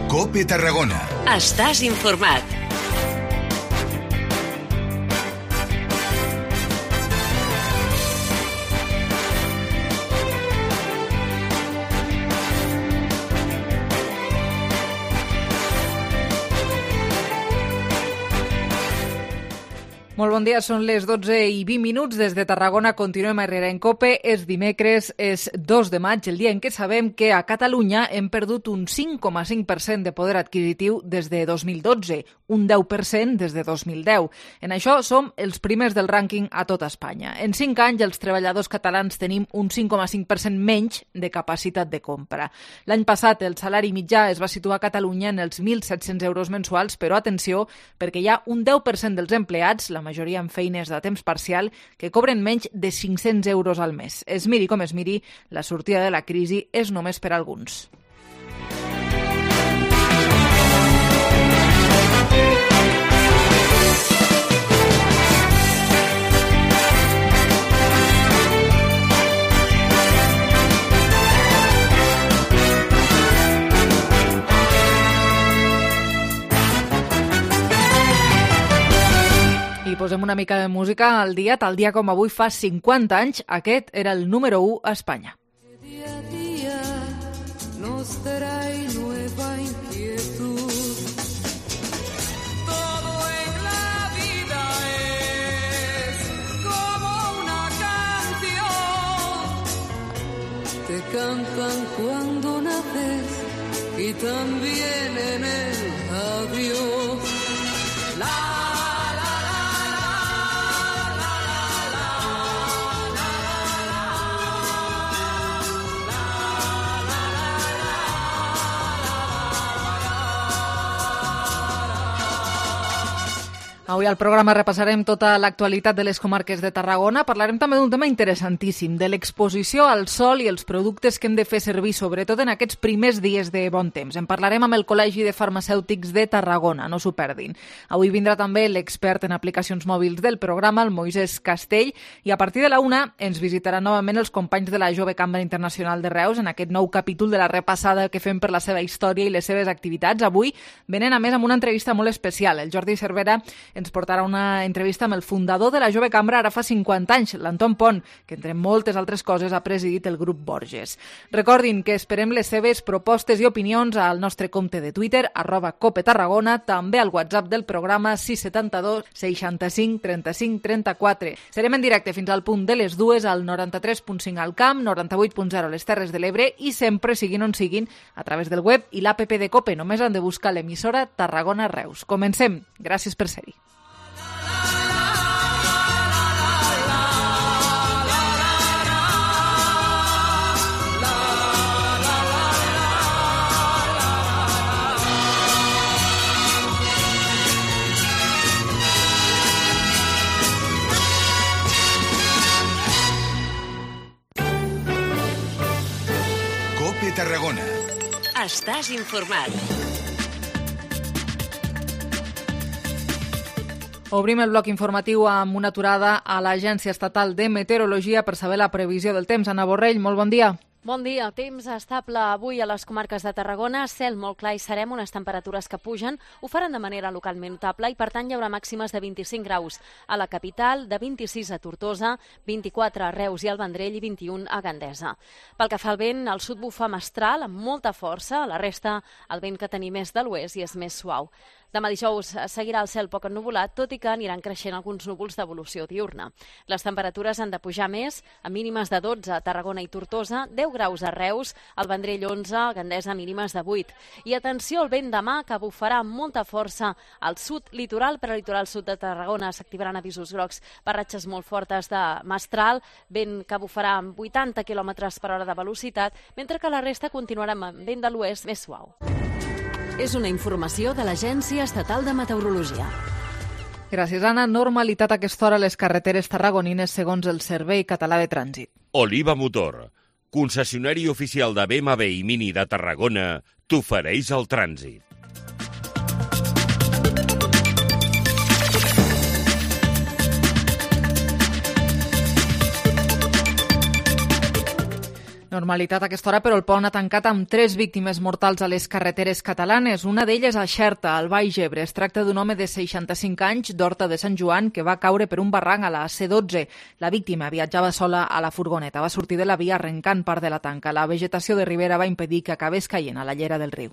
COPE Tarragona. Estàs informat. Molt bon dia, són les 12:20 des de Tarragona. Continuem a Herrera en COPE. És dimecres, és 2 de maig, el dia en què sabem que a Catalunya hem perdut un 5,5% de poder adquisitiu des de 2012, un 10% des de 2010. En això som els primers del rànquing a tota Espanya. En 5 anys, els treballadors catalans tenim un 5,5% menys de capacitat de compra. L'any passat, el salari mitjà es va situar a Catalunya en els 1.700 euros mensuals, però atenció, perquè hi ha un 10% dels empleats, la majoria amb feines de temps parcial, que cobren menys de 500 euros al mes. Es miri com es miri, la sortida de la crisi és només per a alguns. I posem una mica de música al dia, tal dia com avui fa 50 anys, aquest era el número 1 a Espanya. Día a día nos trae nueva inquietud. Todo en la vida es como una canción. Te cantan cuando naces y también en el adiós. Avui al programa repassarem tota l'actualitat de les comarques de Tarragona. Parlarem també d'un tema interessantíssim, de l'exposició al sol i els productes que hem de fer servir, sobretot en aquests primers dies de bon temps. En parlarem amb el Col·legi de Farmacèutics de Tarragona, no s'ho perdin. Avui vindrà també l'expert en aplicacions mòbils del programa, el Moisès Castell, i a partir de la 1 ens visitaran novament els companys de la Jove Cambra Internacional de Reus en aquest nou capítol de la repassada que fem per la seva història i les seves activitats. Avui venen, a més, amb una entrevista molt especial. El Jordi Cervera ens portarà una entrevista amb el fundador de la Jove Cambra ara fa 50 anys, l'Anton Pont, que entre moltes altres coses ha presidit el grup Borges. Recordin que esperem les seves propostes i opinions al nostre compte de Twitter, @COPETarragona, també al WhatsApp del programa 672 65 35 34. Serem en directe fins al punt de les 2 al 93.5 al Camp, 98.0 a les Terres de l'Ebre i sempre, siguin on siguin, a través del web i l'APP de COPE. Només han de buscar l'emissora Tarragona Reus. Comencem. Gràcies per ser-hi. COPE Tarragona. Estàs informat. Obrim el bloc informatiu amb una aturada a l'Agència Estatal de Meteorologia per saber la previsió del temps. Anna Borrell, molt bon dia. Bon dia. Temps estable avui a les comarques de Tarragona, cel molt clar i serem, unes temperatures que pugen, ho faran de manera localment notable i per tant hi haurà màximes de 25 graus a la capital, de 26 a Tortosa, 24 a Reus i al Vendrell i 21 a Gandesa. Pel que fa al vent, al sud bufa mestral amb molta força, a la resta el vent que tenim és de l'oest i és més suau. Demà dijous seguirà el cel poc ennuvolat, tot i que aniran creixent alguns núvols d'evolució diurna. Les temperatures han de pujar més, a mínimes de 12 a Tarragona i Tortosa, 10 graus a Reus, al Vendrell 11, a Gandesa mínimes de 8. I atenció al vent demà, que bufarà amb molta força al sud litoral, per al litoral sud de Tarragona s'activaran avisos grocs per ratxes molt fortes de mestral, vent que bufarà amb 80 km per hora de velocitat, mentre que la resta continuarà amb vent de l'oest més suau. És una informació de l'Agència Estatal de Meteorologia. Gràcies, Anna. Normalitat a aquesta hora a les carreteres tarragonines segons el Servei Català de Trànsit. Oliva Motor, concessionari oficial de BMW i Mini de Tarragona, t'ofereix el trànsit. Normalitat a aquesta hora, però el pont ha tancat amb 3 víctimes mortals a les carreteres catalanes. Una d'elles a Xerta, al Baix Ebre. Es tracta d'un home de 65 anys d'Horta de Sant Joan que va caure per un barranc a la C12. La víctima viatjava sola a la furgoneta. Va sortir de la via arrencant part de la tanca. La vegetació de ribera va impedir que acabés caient a la llera del riu.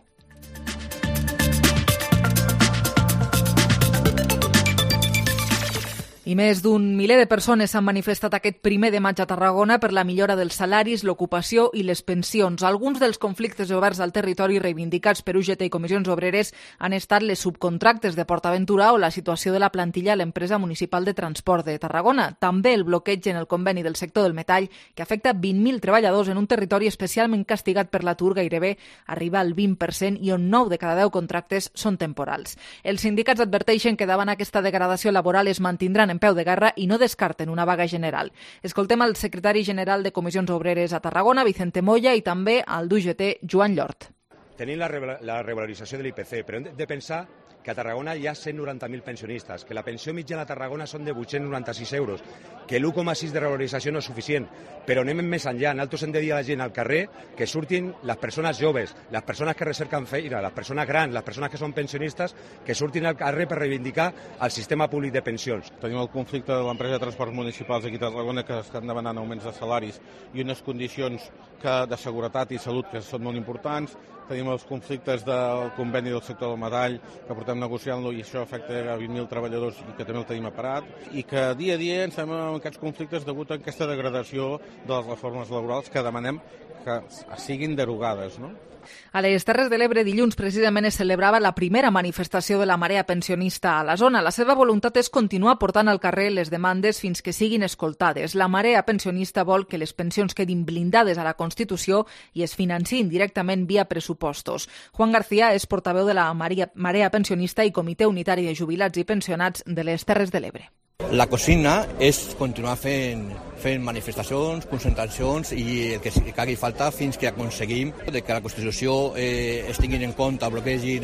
I més d'un miler de persones s'han manifestat aquest 1 de maig a Tarragona per la millora dels salaris, l'ocupació i les pensions. Alguns dels conflictes oberts al territori reivindicats per UGT i comissions obreres han estat les subcontractes de PortAventura o la situació de la plantilla a l'empresa municipal de transport de Tarragona. També el bloqueig en el conveni del sector del metall, que afecta 20.000 treballadors en un territori especialment castigat per l'atur, gairebé arriba al 20% i on 9 de cada 10 contractes són temporals. Els sindicats adverteixen que davant aquesta degradació laboral es mantindran en peu de guerra i no descarten una vaga general. Escoltem el secretari general de Comissions Obreres a Tarragona, Vicente Moya, i també al d'UGT, Joan Llort. Tenim la revalorització de l'IPC, però hem de pensar que a Tarragona hi ha 190.000 pensionistes, que la pensió mitjana a Tarragona són de 896 euros, que l'1,6 de revalorització no és suficient, però anem més enllà. Nosaltres hem de dir a la gent al carrer que surtin les persones joves, les persones que recerquen feina, les persones grans, les persones que són pensionistes, que surtin al carrer per reivindicar el sistema públic de pensions. Tenim el conflicte de l'empresa de transports municipals aquí a Tarragona, que estan demanant augments de salaris i unes condicions de seguretat i salut que són molt importants. Tenim els conflictes del conveni del sector del metall, que portem negociant-lo i això afecta a 20.000 treballadors i que també el tenim aparat, i que dia a dia ens estem en aquests conflictes degut a aquesta degradació de les reformes laborals que demanem que siguin derogades, no? A les Terres de l'Ebre dilluns precisament es celebrava la primera manifestació de la marea pensionista a la zona. La seva voluntat és continuar portant al carrer les demandes fins que siguin escoltades. La marea pensionista vol que les pensions quedin blindades a la Constitució i es financin directament via pressupostos. Juan García és portaveu de la marea pensionista i Comitè Unitari de Jubilats i Pensionats de les Terres de l'Ebre. La consigna és continuar fent manifestacions, concentracions i el que cagui falta fins que aconseguim que la Constitució es tinguin en compte, bloquegin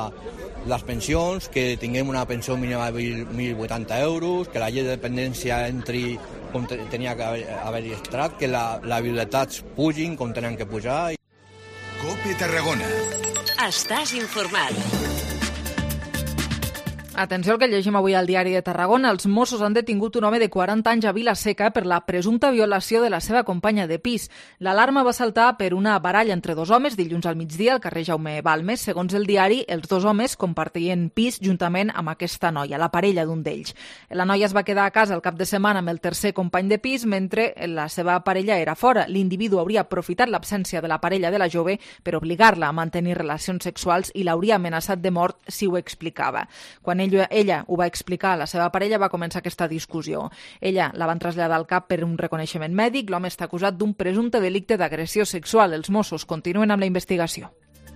les pensions, que tinguem una pensió mínima de 1.080 euros, que la llei de dependència entri com tenia que haver-hi entrat, que les biblioteques pugin com tenen que pujar. COPE Tarragona. Estàs informat. Atenció al que llegim avui al Diari de Tarragona. Els Mossos han detingut un home de 40 anys a Vila-seca per la presumpta violació de la seva companya de pis. L'alarma va saltar per una baralla entre dos homes dilluns al migdia al carrer Jaume Balmes. Segons el diari, els dos homes compartien pis juntament amb aquesta noia, la parella d'un d'ells. La noia es va quedar a casa el cap de setmana amb el tercer company de pis mentre la seva parella era fora. L'individu hauria aprofitat l'absència de la parella de la jove per obligar-la a mantenir relacions sexuals i l'hauria amenaçat de mort si ho explicava. Quan ella ho va explicar a la seva parella, va començar aquesta discussió. Ella la van traslladar al CAP per un reconeixement mèdic. L'home està acusat d'un presumpte delicte d'agressió sexual. Els Mossos continuen amb la investigació.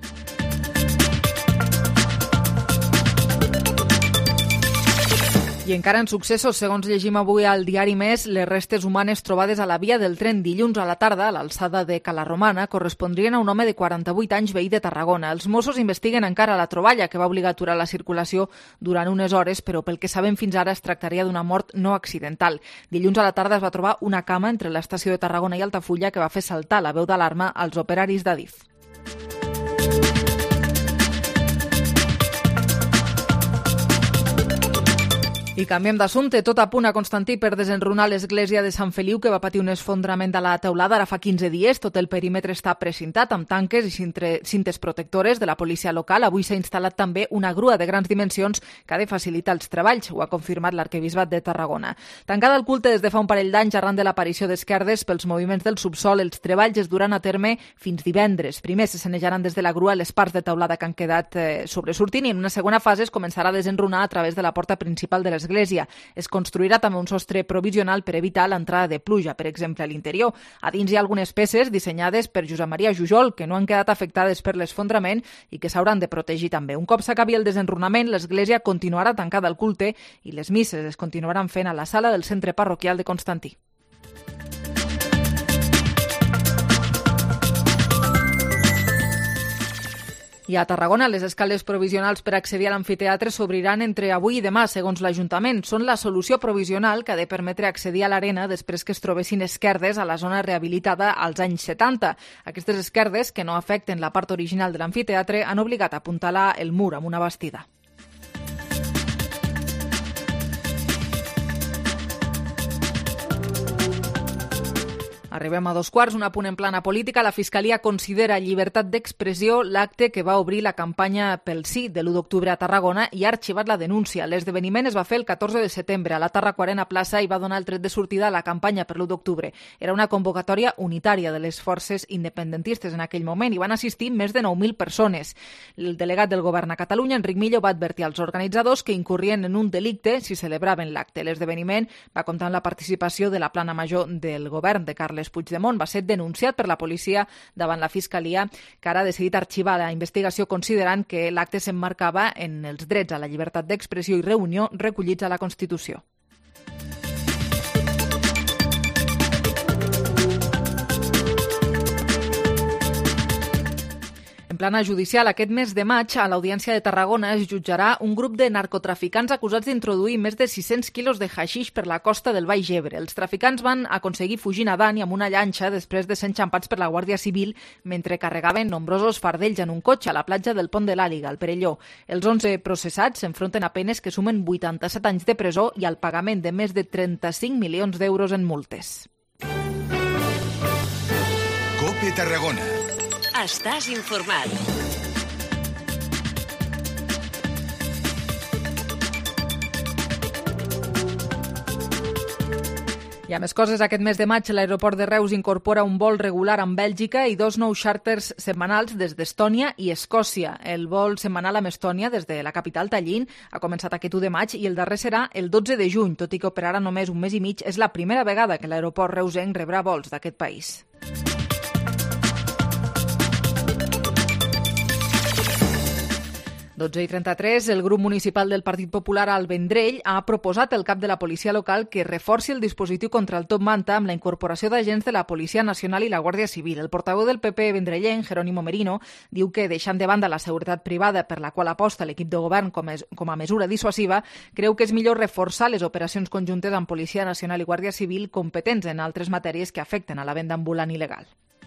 I encara en successos, segons llegim avui al diari Més, les restes humanes trobades a la via del tren dilluns a la tarda a l'alçada de Cala Romana correspondrien a un home de 48 anys veí de Tarragona. Els Mossos investiguen encara la troballa que va obligar a aturar la circulació durant unes hores, però pel que sabem fins ara es tractaria d'una mort no accidental. Dilluns a la tarda es va trobar una cama entre l'estació de Tarragona i Altafulla que va fer saltar la veu d'alarma als operaris d'Adif. I canviem d'assumpte. Tot a punt a Constantí per desenrunar l'església de Sant Feliu, que va patir un esfondrament a la teulada ara fa 15 dies. Tot el perímetre està precintat amb tanques i cintes protectores de la policia local. Avui s'ha instal·lat també una grua de grans dimensions que ha de facilitar els treballs. Ho ha confirmat l'arquebisbat de Tarragona. Tancada el culte des de fa un parell d'anys arran de l'aparició d'esquerdes pels moviments del subsol, els treballs es duran a terme fins divendres. Primer se sanejaran des de la grua les parts de teulada que han quedat sobresortint i en una segona fase es començarà a desenrunar a través de la porta principal de l'església. Es construirà també un sostre provisional per evitar l'entrada de pluja, per exemple, a l'interior. A dins hi ha algunes peces dissenyades per Josep Maria Jujol que no han quedat afectades per l'esfondrament i que s'hauran de protegir també. Un cop s'acabi el desenrunament, l'església continuarà tancada al culte i les misses es continuaran fent a la sala del centre parroquial de Constantí. I a Tarragona, les escales provisionals per accedir a l'amfiteatre s'obriran entre avui i demà, segons l'Ajuntament. Són la solució provisional que ha de permetre accedir a l'arena després que es trobessin esquerdes a la zona rehabilitada als anys 70. Aquestes esquerdes, que no afecten la part original de l'amfiteatre, han obligat a apuntalar el mur amb una bastida. Arribem a 2:15, un apunt en plana política. La Fiscalia considera llibertat d'expressió l'acte que va obrir la campanya pel sí de l'1 d'octubre a Tarragona i ha arxivat la denúncia. L'esdeveniment es va fer el 14 de setembre a la Tarracoarena plaça i va donar el tret de sortida a la campanya per l'1 d'octubre. Era una convocatòria unitària de les forces independentistes en aquell moment i van assistir més de 9.000 persones. El delegat del govern a Catalunya, Enric Millo, va advertir als organitzadors que incorrien en un delicte si celebraven l'acte. L'esdeveniment va comptar amb la participació de la plana major del govern de Carles Puigdemont. Va ser denunciat per la policia davant la Fiscalia, que ara ha decidit arxivar la investigació considerant que l'acte s'emmarcava en els drets a la llibertat d'expressió i reunió recollits a la Constitució. En plana judicial, aquest mes de maig, a l'Audiència de Tarragona es jutjarà un grup de narcotraficants acusats d'introduir més de 600 quilos de haixix per la costa del Baix Ebre. Els traficants van aconseguir fugir nedant i amb una llanxa després de ser enxampats per la Guàrdia Civil mentre carregaven nombrosos fardells en un cotxe a la platja del Pont de l'Àliga, al Perelló. Els 11 processats s'enfronten a penes que sumen 87 anys de presó i al pagament de més de 35 milions d'euros en multes. COPE Tarragona. Estàs informat. Hi ha més coses. Aquest mes de maig l'aeroport de Reus incorpora un vol regular amb Bèlgica i 2 nous xàrters setmanals des d'Estònia i Escòcia. El vol setmanal amb Estònia des de la capital Tallinn ha començat aquest 1 de maig i el darrer serà el 12 de juny. Tot i que operarà només un mes i mig, és la primera vegada que l'aeroport reusenc rebrà vols d'aquest país. Dotze i 33, el grup municipal del Partit Popular al Vendrell ha proposat al cap de la policia local que reforci el dispositiu contra el top manta amb la incorporació d'agents de la Policia Nacional i la Guàrdia Civil. El portaveu del PP vendrellenc, Jerónimo Merino, diu que, deixant de banda la seguretat privada per la qual aposta l'equip de govern com a mesura dissuasiva, creu que és millor reforçar les operacions conjuntes amb Policia Nacional i Guàrdia Civil competents en altres matèries que afecten a la venda ambulant il·legal.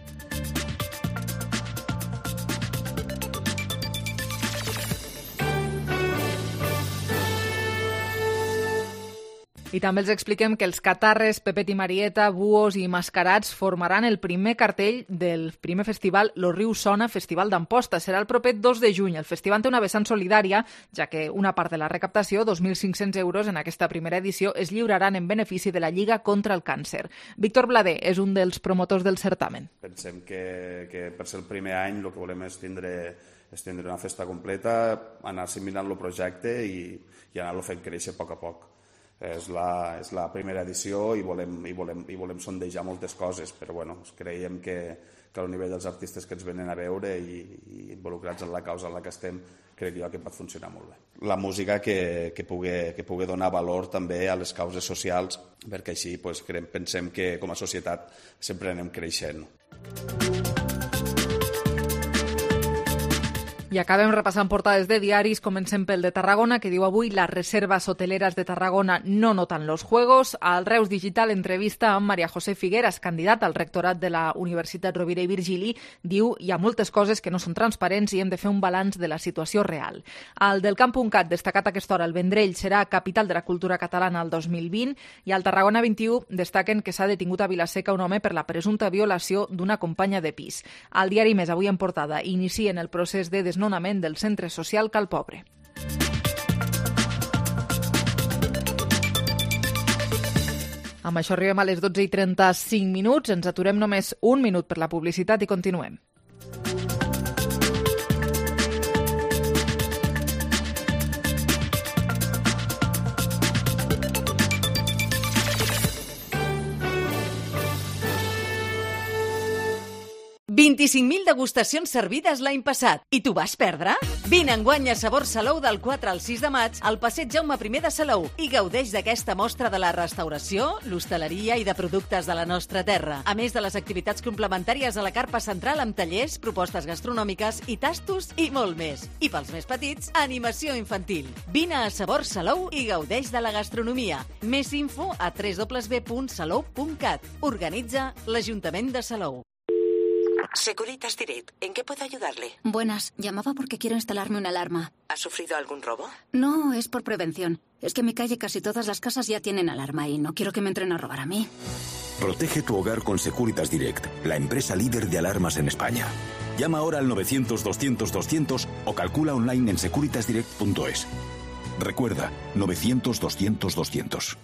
I també els expliquem que els catarres, Pepet i Marieta, buos i mascarats formaran el primer cartell del primer festival Lo Riu Sona, Festival d'Amposta. Serà el proper 2 de juny. El festival té una vessant solidària, ja que una part de la recaptació, 2.500 euros en aquesta primera edició, es lliuraran en benefici de la Lliga contra el Càncer. Víctor Blader és un dels promotors del certamen. Pensem que per ser el primer any el que volem és tindre una festa completa, anar assimilant el projecte i anar-lo fent créixer a poc a poc. És la primera edició i volem sondejar moltes coses, però bueno, creiem que al nivell dels artistes que ens venen a veure i involucrats en la causa en la que estem, crec jo que pot funcionar molt bé. La música que pugui donar valor també a les causes socials, perquè així pensem que com a societat sempre anem creixent. I acabem repassant portades de diaris. Comencem pel de Tarragona, que diu avui: las reservas hoteleras de Tarragona no notan los juegos. Al Reus Digital, entrevista amb María José Figueras, candidata al rectorat de la Universitat Rovira i Virgili. Diu: hi ha moltes coses que no són transparents i hem de fer un balanç de la situació real. Al del Camp.cat, destacat a aquesta hora, el Vendrell serà capital de la cultura catalana el 2020 i al Tarragona 21 destaquen que s'ha detingut a Vilaseca un home per la presumpta violació d'una companya de pis. Al diari Més, avui en portada, inicien el procés de desnonament del centre social Cal Pobre. Amb això arribem a les 12:35. Ens aturem només un minut per la publicitat i continuem. $25.000 degustacions servides l'any passat. I t'ho vas perdre? Vine enguany a Sabor Salou del 4 al 6 de maig al passeig Jaume I de Salou i gaudeix d'aquesta mostra de la restauració, l'hostaleria i de productes de la nostra terra. A més de les activitats complementàries a la carpa central amb tallers, propostes gastronòmiques i tastos i molt més. I pels més petits, animació infantil. Vine a Sabor Salou i gaudeix de la gastronomia. Més info a www.salou.cat. Organitza l'Ajuntament de Salou. Securitas Direct, ¿en qué puedo ayudarle? Buenas, llamaba porque quiero instalarme una alarma. ¿Ha sufrido algún robo? No, es por prevención. Es que en mi calle casi todas las casas ya tienen alarma y no quiero que me entren a robar a mí. Protege tu hogar con Securitas Direct, la empresa líder de alarmas en España. Llama ahora al 900-200-200 o calcula online en securitasdirect.es. Recuerda, 900-200-200.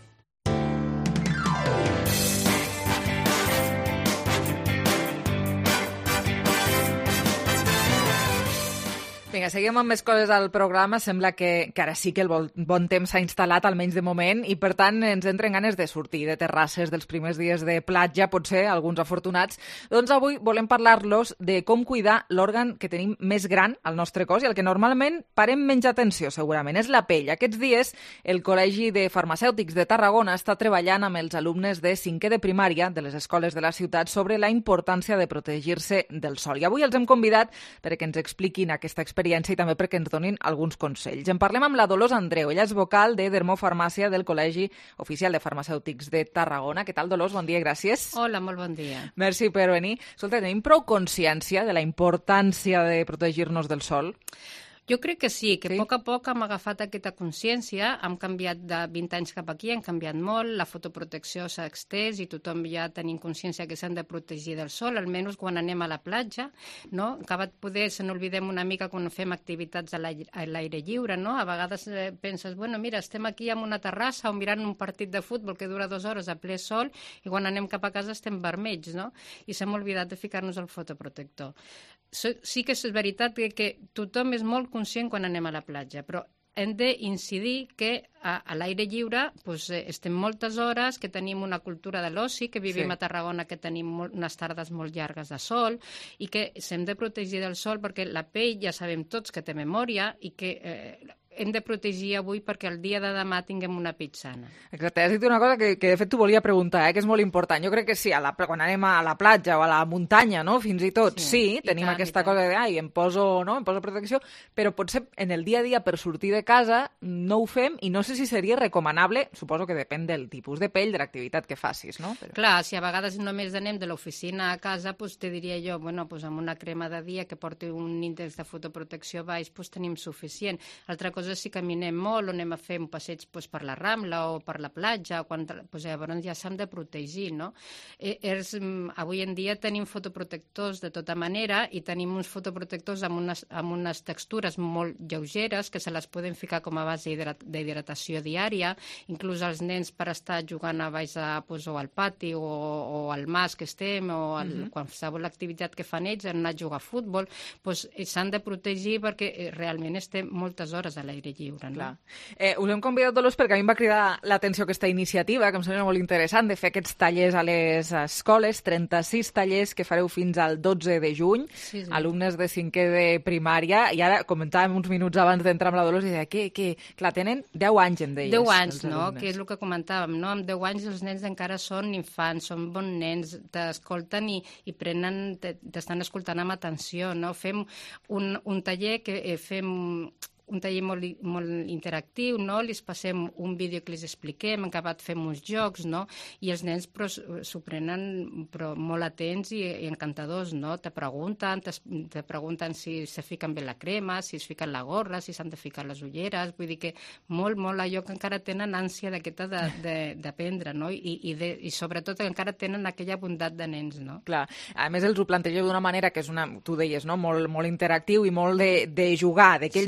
Vinga, seguim amb més coses al programa. Sembla que ara sí que el bon temps s'ha instal·lat, almenys de moment, i per tant ens entren ganes de sortir de terrasses dels primers dies de platja, potser alguns afortunats. Doncs avui volem parlar-los de com cuidar l'òrgan que tenim més gran al nostre cos i al que normalment parem menys atenció, segurament. És la pell. Aquests dies el Col·legi de Farmacèutics de Tarragona està treballant amb els alumnes de 5è de primària de les escoles de la ciutat sobre la importància de protegir-se del sol. I avui els hem convidat perquè ens expliquin aquesta experiència i també perquè ens donin alguns consells. En parlem amb la Dolors Andreu. Ella és vocal de Dermofarmàcia del Col·legi Oficial de Farmacèutics de Tarragona. Què tal, Dolors? Bon dia, gràcies. Hola, molt bon dia. Merci per venir. Escolta, tenim prou consciència de la importància de protegir-nos del sol? Jo crec que sí, que a poc hem agafat aquesta consciència, hem canviat de 20 anys cap aquí, hem canviat molt, la fotoprotecció s'ha extès i tothom ja tenim consciència que s'han de protegir del sol, almenys quan anem a la platja, no? Acabat poder, se n'oblidem una mica quan fem activitats a l'aire lliure, no? A vegades penses, bueno, mira, estem aquí en una terrassa o mirant un partit de futbol que dura 2 hores a ple sol i quan anem cap a casa estem vermells, no? I s'hem oblidat de ficar-nos el fotoprotector. Sí que és veritat que tothom és molt conscient quan anem a la platja, però hem d'incidir que a l'aire lliure estem moltes hores, que tenim una cultura de l'oci, que vivim a Tarragona, que tenim unes tardes molt llargues de sol i que s'hem de protegir del sol perquè la pell ja sabem tots que té memòria i que hem de protegir avui perquè el dia de demà tinguem una pell sana. Exacte, has dit una cosa que de fet t'ho volia preguntar, que és molt important. Jo crec que sí, quan anem a la platja o a la muntanya, no? Fins i tot, sí tenim aquesta cosa de, em poso protecció, però potser en el dia a dia per sortir de casa no ho fem i no sé si seria recomanable, suposo que depèn del tipus de pell, de l'activitat que facis, no? Clar, si a vegades només anem de l'oficina a casa, te diria jo, amb una crema de dia que porti un índex de fotoprotecció baix, tenim suficient. Altra cosa, si caminem molt o anem a fer un passeig per la Rambla o per la platja, llavors ja s'han de protegir, no? Avui en dia tenim fotoprotectors de tota manera i tenim uns fotoprotectors amb unes textures molt lleugeres que se les poden ficar com a base d'hidratació diària, inclús els nens per estar jugant a baix o al pati o al mas que estem o qualsevol activitat que fan ells, han anat a jugar a futbol, s'han de protegir perquè realment estem moltes hores a l'aire lliure. No? Us hem convidat, Dolors, perquè a mi em va cridar l'atenció aquesta iniciativa, que em sembla molt interessant, de fer aquests tallers a les escoles, 36 tallers que fareu fins al 12 de juny, alumnes de 5è de primària, i ara comentàvem uns minuts abans d'entrar amb la Dolors i deia que clar, tenen 10 anys, em deies. 10 anys, no? Que és el que comentàvem, no? Amb 10 anys els nens encara són infants, són bons nens, t'escolten i prenen, t'estan escoltant amb atenció, no? Fem un taller que fem un taller molt interactiu, no? Li passem un vídeo que els expliquem, en acabat fem uns jocs, no? I els nens s'ho prenen molt atents i encantadors, no? Te pregunten si se fiquen bé la crema, si es fiquen la gorra, si s'han de ficar les ulleres, vull dir que molt allò que encara tenen ànsia d'aquesta d'aprendre, no? I sobretot encara tenen aquella bondat de nens, no? Clar, a més els ho plantegeu d'una manera que és tu deies, no? Molt interactiu i molt de jugar, de que ells aprenguin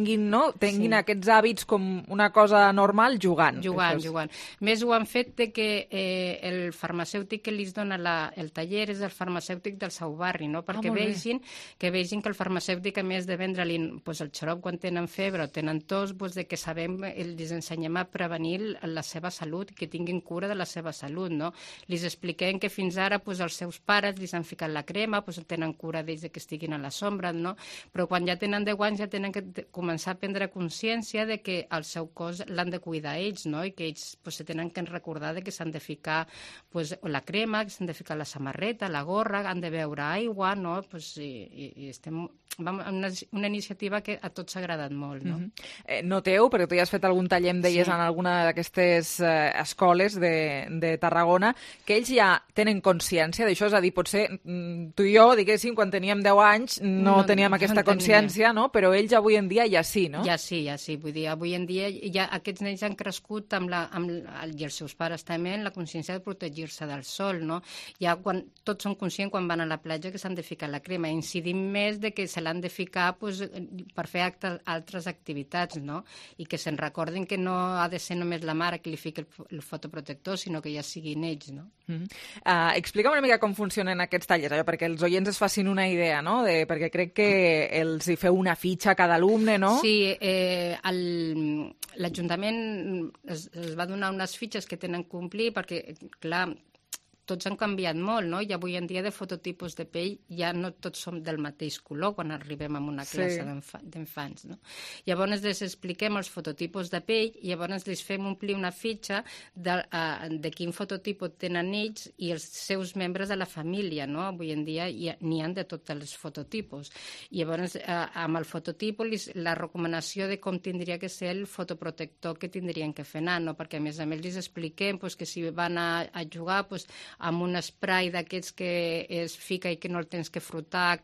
tinguin aquests hàbits com una cosa normal jugant. Jugant. Més ho han fet de que el farmacèutic que li dona el taller és el farmacèutic del seu barri, no? Perquè vegin que el farmacèutic, a més de vendre-li el xarop quan tenen febre o tenen tos, que sabem, els ensenyem a prevenir la seva salut, que tinguin cura de la seva salut, no? Li expliquem que fins ara els seus pares li han ficat la crema, tenen cura d'ells que estiguin a la sombra, no? Però quan ja tenen 10 anys ja tenen que començar a prendre consciència de que el seu cos l'han de cuidar ells, no? I que ells se tenen que recordar de que s'han de ficar la crema, que s'han de ficar la samarreta, la gorra, han de beure aigua, no? I estem... Una iniciativa que a tots s'ha agradat molt, no? Noteu, perquè tu ja has fet algun taller, em deies, en alguna d'aquestes escoles de Tarragona, que ells ja tenen consciència d'això, és a dir, potser tu i jo, diguéssim, quan teníem 10 anys no teníem aquesta consciència, no? Però ells avui en dia ja sí, no? Ja sí. Vull dir, avui en dia ja aquests nens han crescut i els seus pares també en la consciència de protegir-se del sol, no? Ja tots són conscients quan van a la platja que s'han de ficar la crema. Incidim més de que se l'han de ficar per fer altres activitats, no? I que se'n recordin que no ha de ser només la mare que li fica el fotoprotector, sinó que ja siguin ells, no? Explica'm una mica com funcionen aquests tallers, perquè els oients es facin una idea, no? Perquè crec que els hi feu una fitxa a cada alumne, no? Sí, l'Ajuntament es va donar unes fitxes que tenen que complir perquè, clar, tots han canviat molt, no? I avui en dia de fototipus de pell ja no tots som del mateix color quan arribem a una classe d'infants, no? Llavors els expliquem els fototipus de pell i llavors els fem omplir una fitxa de quin fototipus tenen ells i els seus membres de la família, no? Avui en dia n'hi ha de tots els fototipus. I llavors amb el fototipus la recomanació de com tindria que ser el fotoprotector que tindrien que fer anar, no? Perquè a més els expliquem que si van a jugar amb un spray d'aquests que es fica i que no el tens que frotar,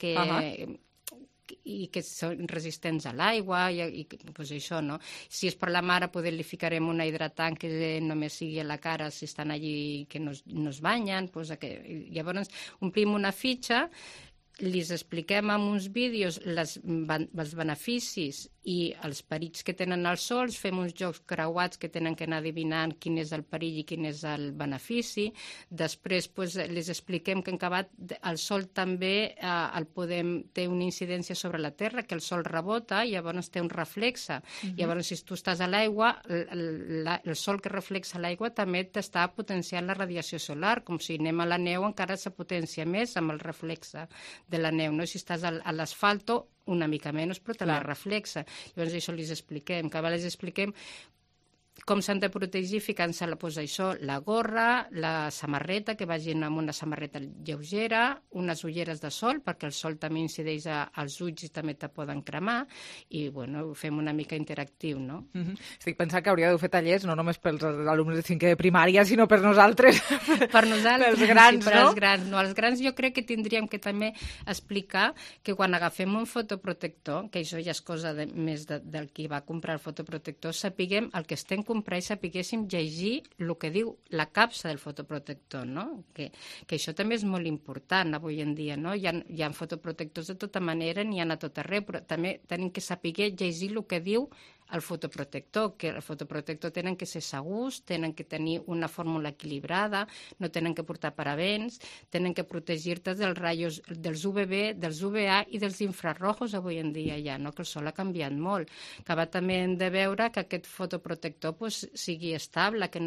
i que són resistents a l'aigua, i això, no? Si és per la mare, li ficarem una hidratant que només sigui a la cara si estan allí que no es banyen. Llavors omplim una fitxa, li expliquem amb uns vídeos els beneficis i els perills que tenen els sols, fem uns jocs creuats que tenen que anar adivinant quin és el perill i quin és el benefici. Després les expliquem que en acabat el sol també té una incidència sobre la terra, que el sol rebota i llavors té un reflexe. Llavors, si tu estàs a l'aigua, el sol que reflexa l'aigua també t'està potenciant la radiació solar, com si anem a la neu encara se potencia més amb el reflexe de la neu, no? Si estàs a l'asfalto, una mica menys, però te la reflexa. Llavors això els expliquem, les expliquem com s'han de protegir ficant-se la gorra, la samarreta, que vagin amb una samarreta lleugera, unes ulleres de sol, perquè el sol també incideix als ulls i també te poden cremar, i ho fem una mica interactiu, no? Estic pensant que hauria de fer tallers no només pels alumnes de 5è de primària, sinó per nosaltres. Per nosaltres, pels grans, sí, per grans. No, els grans jo crec que tindríem que també explicar que quan agafem un fotoprotector, que això ja és cosa més del qui va comprar el fotoprotector, sapiguem el que estem comprar i sapiguéssim llegir el que diu la capsa del fotoprotector, no? Que això també és molt important avui en dia, no? Hi ha fotoprotectors de tota manera, n'hi ha a tot arreu, però també tenim que saber llegir el que diu el fotoprotector, que el fotoprotector tenen que ser segurs, tenen que tenir una fórmula equilibrada, no tenen que portar parabens, tenen que protegir-te dels rajos dels UVB, dels UVA i dels infrarrojos avui en dia ja, no? Que el sol ha canviat molt. També hem de veure que aquest fotoprotector sigui estable, que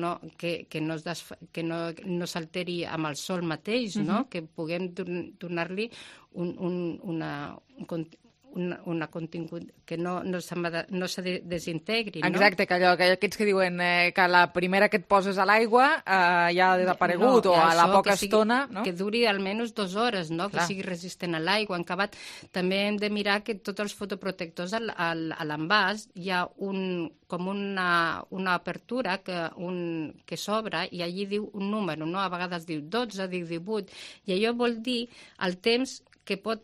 no s'alteri amb el sol mateix, no? Que puguem donar-li una contingut que no se desintegri, no? Exacte, que aquests que diuen que la primera que et poses a l'aigua ja ha desaparegut, o a la poca estona, no? Que duri almenys 2 hores, no? Que sigui resistent a l'aigua. En acabat, també hem de mirar que tots els fotoprotectors a l'envàs hi ha com una apertura que s'obre i allí diu un número, no? A vegades diu 12, diu 18, i allò vol dir el temps que pot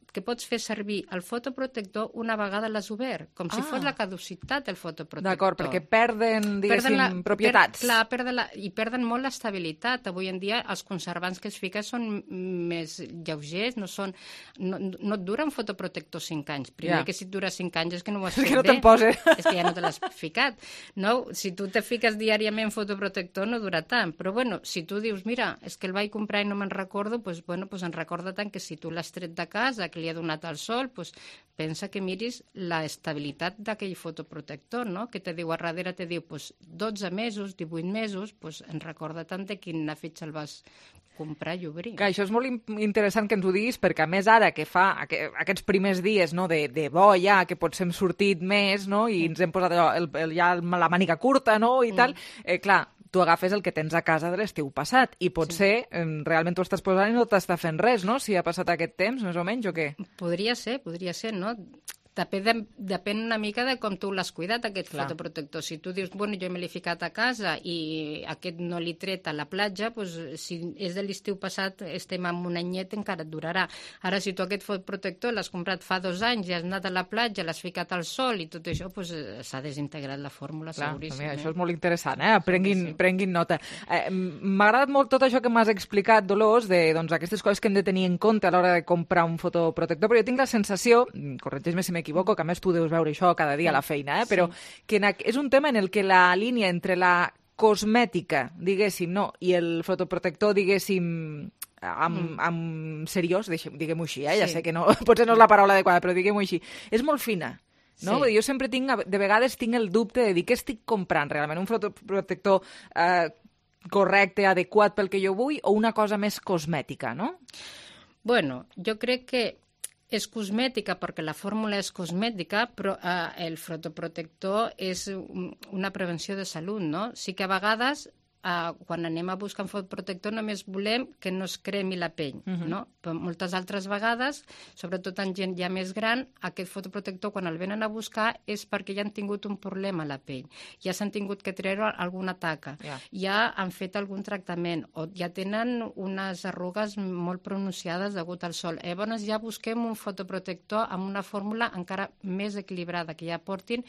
que pots fer servir el fotoprotector una vegada l'has obert, com si fos la caducitat del fotoprotector. D'acord, perquè perden, diguéssim, propietats. I perden molt l'estabilitat. Avui en dia els conservants que es fiquen són més lleugers, no et duren fotoprotector 5 anys. Primer que si et dura 5 anys és que no ho has fet bé. És que no te'n poses. És que ja no te l'has ficat. No? Si tu te fiques diàriament fotoprotector no dura tant, però bueno, si tu dius, mira, és que el vaig comprar i no me'n recordo, doncs en recorda tant que si tu l'has tret de casa, que li ha donat al sol, doncs pensa que miris l'estabilitat d'aquell fotoprotector, no? Que te diu, a darrere te diu 12 mesos, 18 mesos, doncs en recorda tant de quina fetge el vas comprar i obrir. Que això és molt interessant que ens ho diguis, perquè a més ara que fa aquests primers dies de bo ja, que potser hem sortit més, no? I ens hem posat ja la màniga curta, no? I tal, clar, tu agafes el que tens a casa de l'estiu passat i potser realment tu estàs posant i no t'està fent res, no? Si ha passat aquest temps, més o menys, o què? Podria ser, no? Depèn una mica de com tu l'has cuidat, aquest fotoprotector. Si tu dius, bueno, jo me l'he ficat a casa i aquest no l'he tret a la platja, doncs, si és de l'estiu passat, estem en un anyet, encara et durarà. Ara, si tu aquest fotoprotector l'has comprat fa 2 anys i has anat a la platja, l'has ficat al sol i tot això, doncs s'ha desintegrat la fórmula, seguríssim. Això és molt interessant, prenguin nota. M'ha agradat molt tot això que m'has explicat, Dolors, d'aquestes coses que hem de tenir en compte a l'hora de comprar un fotoprotector, però jo tinc la sensació, corregeix-me si m'equivoco, que a més tu deus veure això cada dia a la feina, però que és un tema en el que la línia entre la cosmètica, diguéssim, no, i el fotoprotector, diguéssim, amb seriós, diguem-ho així, ja sé que potser no és la paraula adequada, però diguem-ho així, és molt fina. No? Jo sempre de vegades tinc el dubte de dir què estic comprant realment, un fotoprotector correcte, adequat pel que jo vull, o una cosa més cosmètica, no? Bueno, jo crec que és cosmètica perquè la fórmula és cosmètica, però el fotoprotector és una prevenció de salut, no? Sí que a vegades quan anem a buscar un fotoprotector només volem que no es cremi la pell, no? Però moltes altres vegades, sobretot en gent ja més gran, aquest fotoprotector quan el venen a buscar és perquè ja han tingut un problema a la pell, ja s'han tingut que treure alguna taca, ja han fet algun tractament o ja tenen unes arrugues molt pronunciades degut al sol. Llavors ja busquem un fotoprotector amb una fórmula encara més equilibrada, que ja portin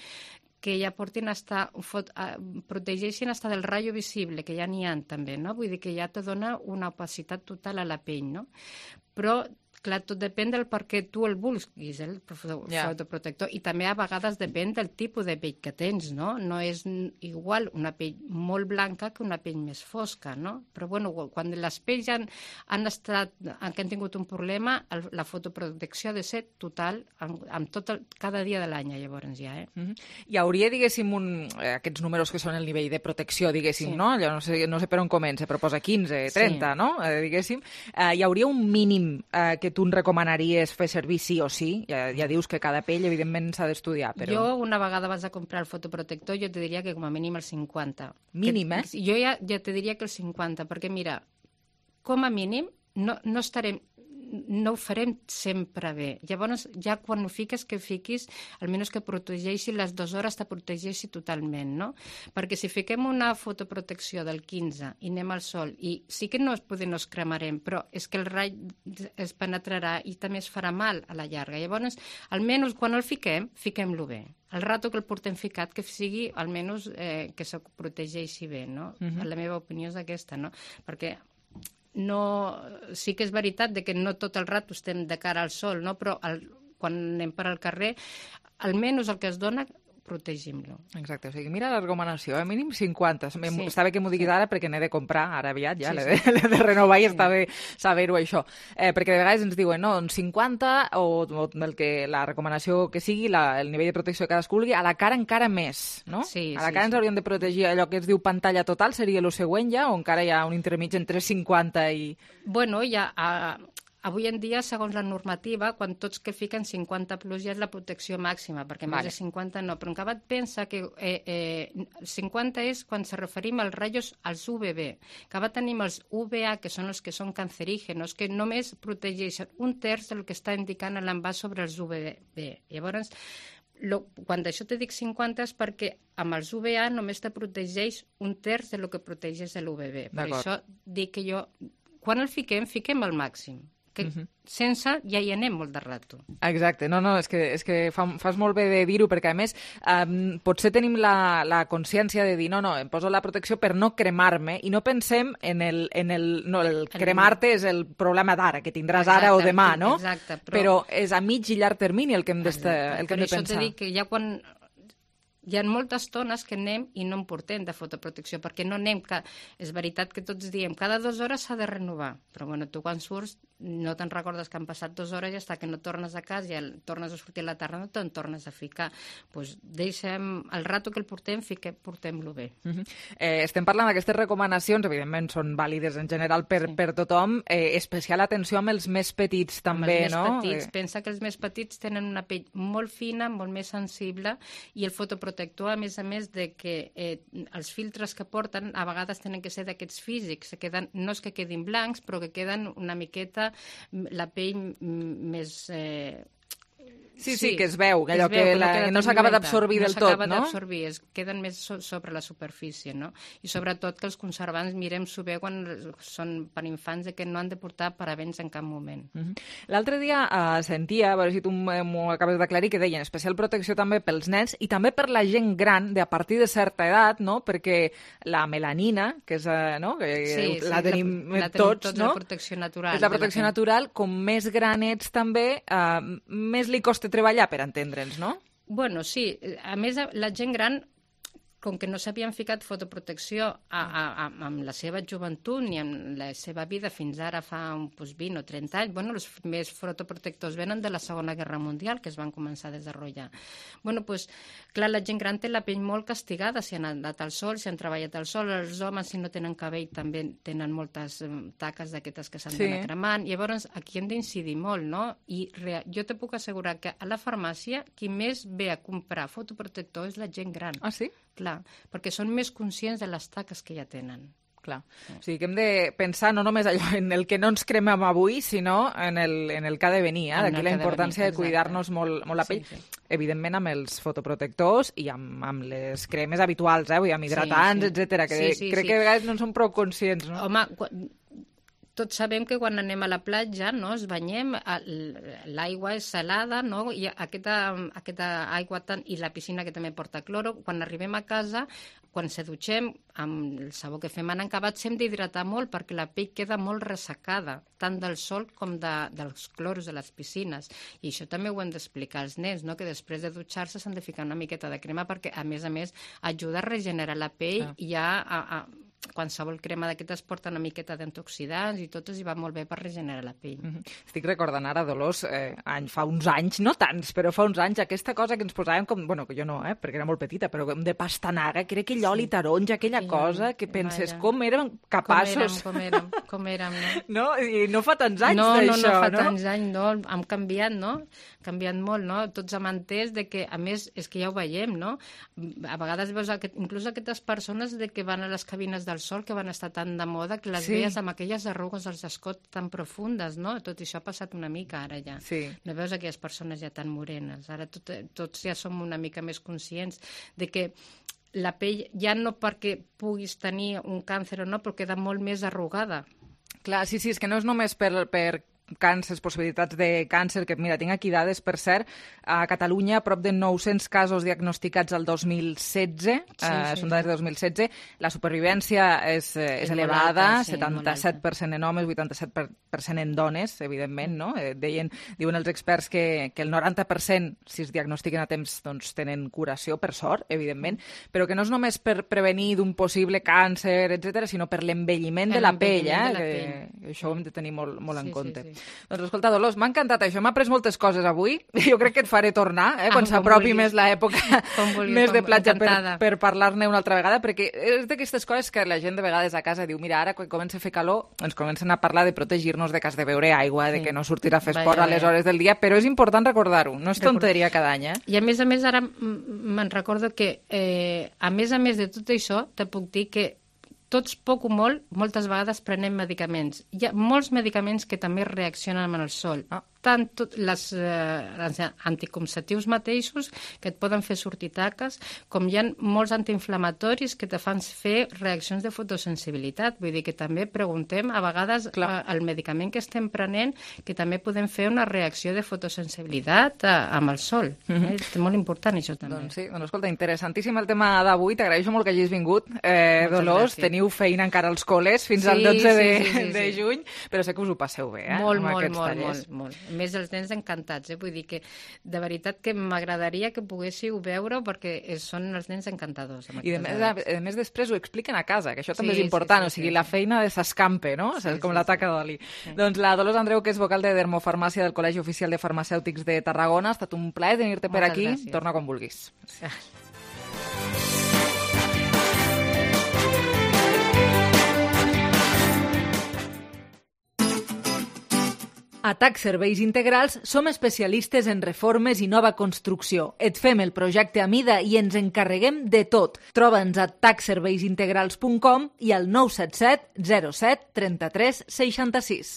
protegeixin hasta del rayo visible, que ja n'hi ha també, no? Vull dir que ja te dona una opacitat total a la pell, no? Però, clar, tot depèn del per què tu el vulguis, el fotoprotector, i també a vegades depèn del tipus de pell que tens, no? No és igual una pell molt blanca que una pell més fosca, no? Però, bueno, quan les pells que han tingut un problema, la fotoprotecció ha de ser total amb cada dia de l'any, llavors ja, Hi hauria, diguéssim, aquests números que són el nivell de protecció, diguéssim, no? Jo no sé per on comença, però posa 15, 30, no? Diguéssim. Hi hauria un mínim que tu em recomanaries fer servir sí o sí? Ja dius que cada pell, evidentment, s'ha d'estudiar, però... Jo, una vegada vas a comprar el fotoprotector, jo te diria que com a mínim el 50. Mínim, Jo ja te diria que el 50, perquè mira, com a mínim no ho farem sempre bé. Llavors, ja quan ho fiques, almenys que protegeixi les 2 hores, te protegeixi totalment, no? Perquè si fiquem una fotoprotecció del 15 i anem al sol, i sí que no es cremarem, però és que el raig es penetrarà i també es farà mal a la llarga. Llavors, almenys quan el fiquem-lo bé. El rato que el portem ficat, que sigui almenys que se protegeixi bé, no? La meva opinió és aquesta, no? Perquè sí que és veritat que no tot el rato estem de cara al sol, no? Però quan anem per al carrer, almenys el que es dona, protegim-lo. Exacte, o sigui, mira la recomanació, mínim 50. Està bé que m'ho diguis ara perquè n'he de comprar, ara aviat ja, l'he de renovar i està bé saber-ho això. Perquè de vegades ens diuen, no, 50 o la recomanació que sigui, el nivell de protecció que cadascú vulgui, a la cara encara més, no? A la cara ens hauríem de protegir allò que es diu pantalla total, seria el següent ja, o encara hi ha un intermig entre 50 i... Bueno, ja... Avui en dia, segons la normativa, quan tots que fiquen 50 plus ja és la protecció màxima, perquè més de 50 no. Però encara pensa que 50 és quan se referim als rajos als UVB. Encara tenim els UVA, que són els que són cancerígenos, que només protegeixen 1/3 del que està indicant l'envàs sobre els UVB. Llavors, quan d'això te dic 50 és perquè amb els UVA només te protegeix 1/3 del que protegeix l'UVB. Per això dic que quan el fiquem al màxim. que sense ja hi anem molt de rato. Exacte, no, és que fas molt bé de dir-ho, perquè a més potser tenim la consciència de dir no, em poso la protecció per no cremar-me i no pensem en el cremar-te és el problema d'ara, que tindràs ara o demà, no? Exacte, però és a mig i llarg termini el que hem de pensar. Per això t'he dit que ja quan hi ha moltes tones que anem i no en portem de fotoprotecció, perquè no anem, és veritat que tots diem, cada 2 hores s'ha de renovar, però bueno, tu quan surts no te'n recordes que han passat 2 hores i hasta que no tornes a casa i tornes a sortir a la tarda no te'n tornes a ficar. Doncs deixem el rato que el portem, portem-lo bé. Estem parlant d'aquestes recomanacions, evidentment són vàlides en general per tothom, especial atenció amb els més petits també, no? Els més petits, pensa que els més petits tenen una pell molt fina, molt més sensible, i el fotoprotector, a més de que els filtres que porten a vegades tenen que ser d'aquests físics, no és que quedin blancs, però que queden una miqueta la pell més... Sí, que es veu, allò que no s'acaba d'absorbir del tot, no? No s'acaba d'absorbir, queden més sobre la superfície, no? I sobretot que els conservants mirem-s'ho bé quan són per infants que no han de portar parabens en cap moment. L'altre dia sentia, a veure si tu m'ho acabes d'aclarir, que deien especial protecció també pels nens i també per la gent gran de a partir de certa edat, no? Perquè la melanina, que és, no? Que la tenim tots, no? La protecció natural. És la protecció natural, com més gran ets també, més li costa treballar, per entendre'ns, no? Bueno, sí. A més, la gent gran, com que no s'havien ficat fotoprotecció amb la seva joventut ni amb la seva vida fins ara fa 20 o 30 anys, bueno, els més fotoprotectors venen de la Segona Guerra Mundial, que es van començar a desenvolupar. Bueno, doncs, clar, la gent gran té la pell molt castigada si han anat al sol, si han treballat al sol, els homes, si no tenen cabell, també tenen moltes taques d'aquestes que s'han d'anar cremant. Llavors, aquí hem d'incidir molt, no? I jo te puc assegurar que a la farmàcia qui més ve a comprar fotoprotector és la gent gran. Ah, sí? Clar, perquè són més conscients de les taques que ja tenen. Clar. O sigui que hem de pensar no només allò en el que no ens cremem avui, sinó en el que ha de venir. D'aquí la importància de cuidar-nos molt la pell. Evidentment amb els fotoprotectors i amb les cremes habituals, amb hidratants, etcètera, que crec que a vegades no en som prou conscients, no? Home, tots sabem que quan anem a la platja, no, ens banyem, l'aigua és salada, no, i aquesta aigua i la piscina que també porta cloro, quan arribem a casa, quan se dutxem, amb el sabó que fem en acabat, s'hem d'hidratar molt perquè la pell queda molt ressecada, tant del sol com dels cloros de les piscines. I això també ho hem d'explicar als nens, no? Que després de dutxar-se s'han de ficar una miqueta de crema perquè, a més, ajuda a regenerar la pell i qualsevol crema d'aquestes porta una miqueta d'antioxidants i tot i va molt bé per regenerar la pell. Estic recordant ara, Dolors, fa uns anys, no tants, però fa uns anys, aquesta cosa que ens posàvem com, bueno, que jo no, perquè era molt petita, però de pastanaga, que era aquell oli taronja, aquella cosa que penses, com érem capaços... Com érem, no? No? I no fa tants anys d'això, no? No fa tants anys, no? Hem canviat, no? Canviat molt, no? Tots hem entès que, a més, és que ja ho veiem, no? A vegades veus inclús aquestes persones que van a les cabines del sol, que van estar tan de moda, que les veies amb aquelles arrugues als escots tan profundes, no? Tot això ha passat una mica ara ja. No veus aquelles persones ja tan morenes. Ara tots ja som una mica més conscients de que la pell, ja no perquè puguis tenir un càncer o no, però queda molt més arrugada. Clar, sí, és que no és només per càncers, possibilitats de càncer, que mira, tinc aquí dades, per cert, a Catalunya prop de 900 casos diagnosticats el 2016, són dades de 2016, la supervivència és elevada, 77% en homes, 87% en dones, evidentment, no? Diuen els experts que el 90%, si es diagnostiquen a temps, doncs tenen curació, per sort, evidentment, però que no és només per prevenir d'un possible càncer, etc., sinó per l'envelliment de la pell, que això ho hem de tenir molt en compte. Doncs escolta, Dolors, m'ha encantat això, m'ha après moltes coses avui, jo crec que et faré tornar, quan s'apropi més l'època més de platja per parlar-ne una altra vegada, perquè és d'aquestes coses que la gent de vegades a casa diu, mira, ara quan comença a fer calor ens comencen a parlar de protegir-nos de cas de beure aigua, de que no sortir a fer esport a les hores del dia, però és important recordar-ho, no és tonteria cada any. I a més ara me'n recordo que a més de tot això te puc dir que tots poc o molt, moltes vegades prenem medicaments. Hi ha molts medicaments que també reaccionen amb el sol. estan els anticonceptius mateixos que et poden fer sortir taques, com hi ha molts antiinflamatoris que te fan fer reaccions de fotosensibilitat. Vull dir que també preguntem a vegades el medicament que estem prenent, que també podem fer una reacció de fotosensibilitat amb el sol. És molt important això també. Doncs sí, escolta, interessantíssim el tema d'avui. T'agraeixo molt que hagis vingut, Dolors. Teniu feina encara als col·les fins al 12 de juny, però sé que us ho passeu bé, Molt. A més, els nens encantats, vull dir que de veritat que m'agradaria que poguéssiu veure perquè són els nens encantadors. I a més després ho expliquen a casa, que això també és important, o sigui, la feina de s'escampe, no? Com la taca d'oli. Doncs la Dolors Andreu, que és vocal de Dermofarmàcia del Col·legi Oficial de Farmacèutics de Tarragona, ha estat un plaer tenir-te per aquí. Torna quan vulguis. A TAC Serveis Integrals som especialistes en reformes i nova construcció. Et fem el projecte a mida i ens encarreguem de tot. Troba'ns a tacserveisintegrals.com i al 977 07 33 66.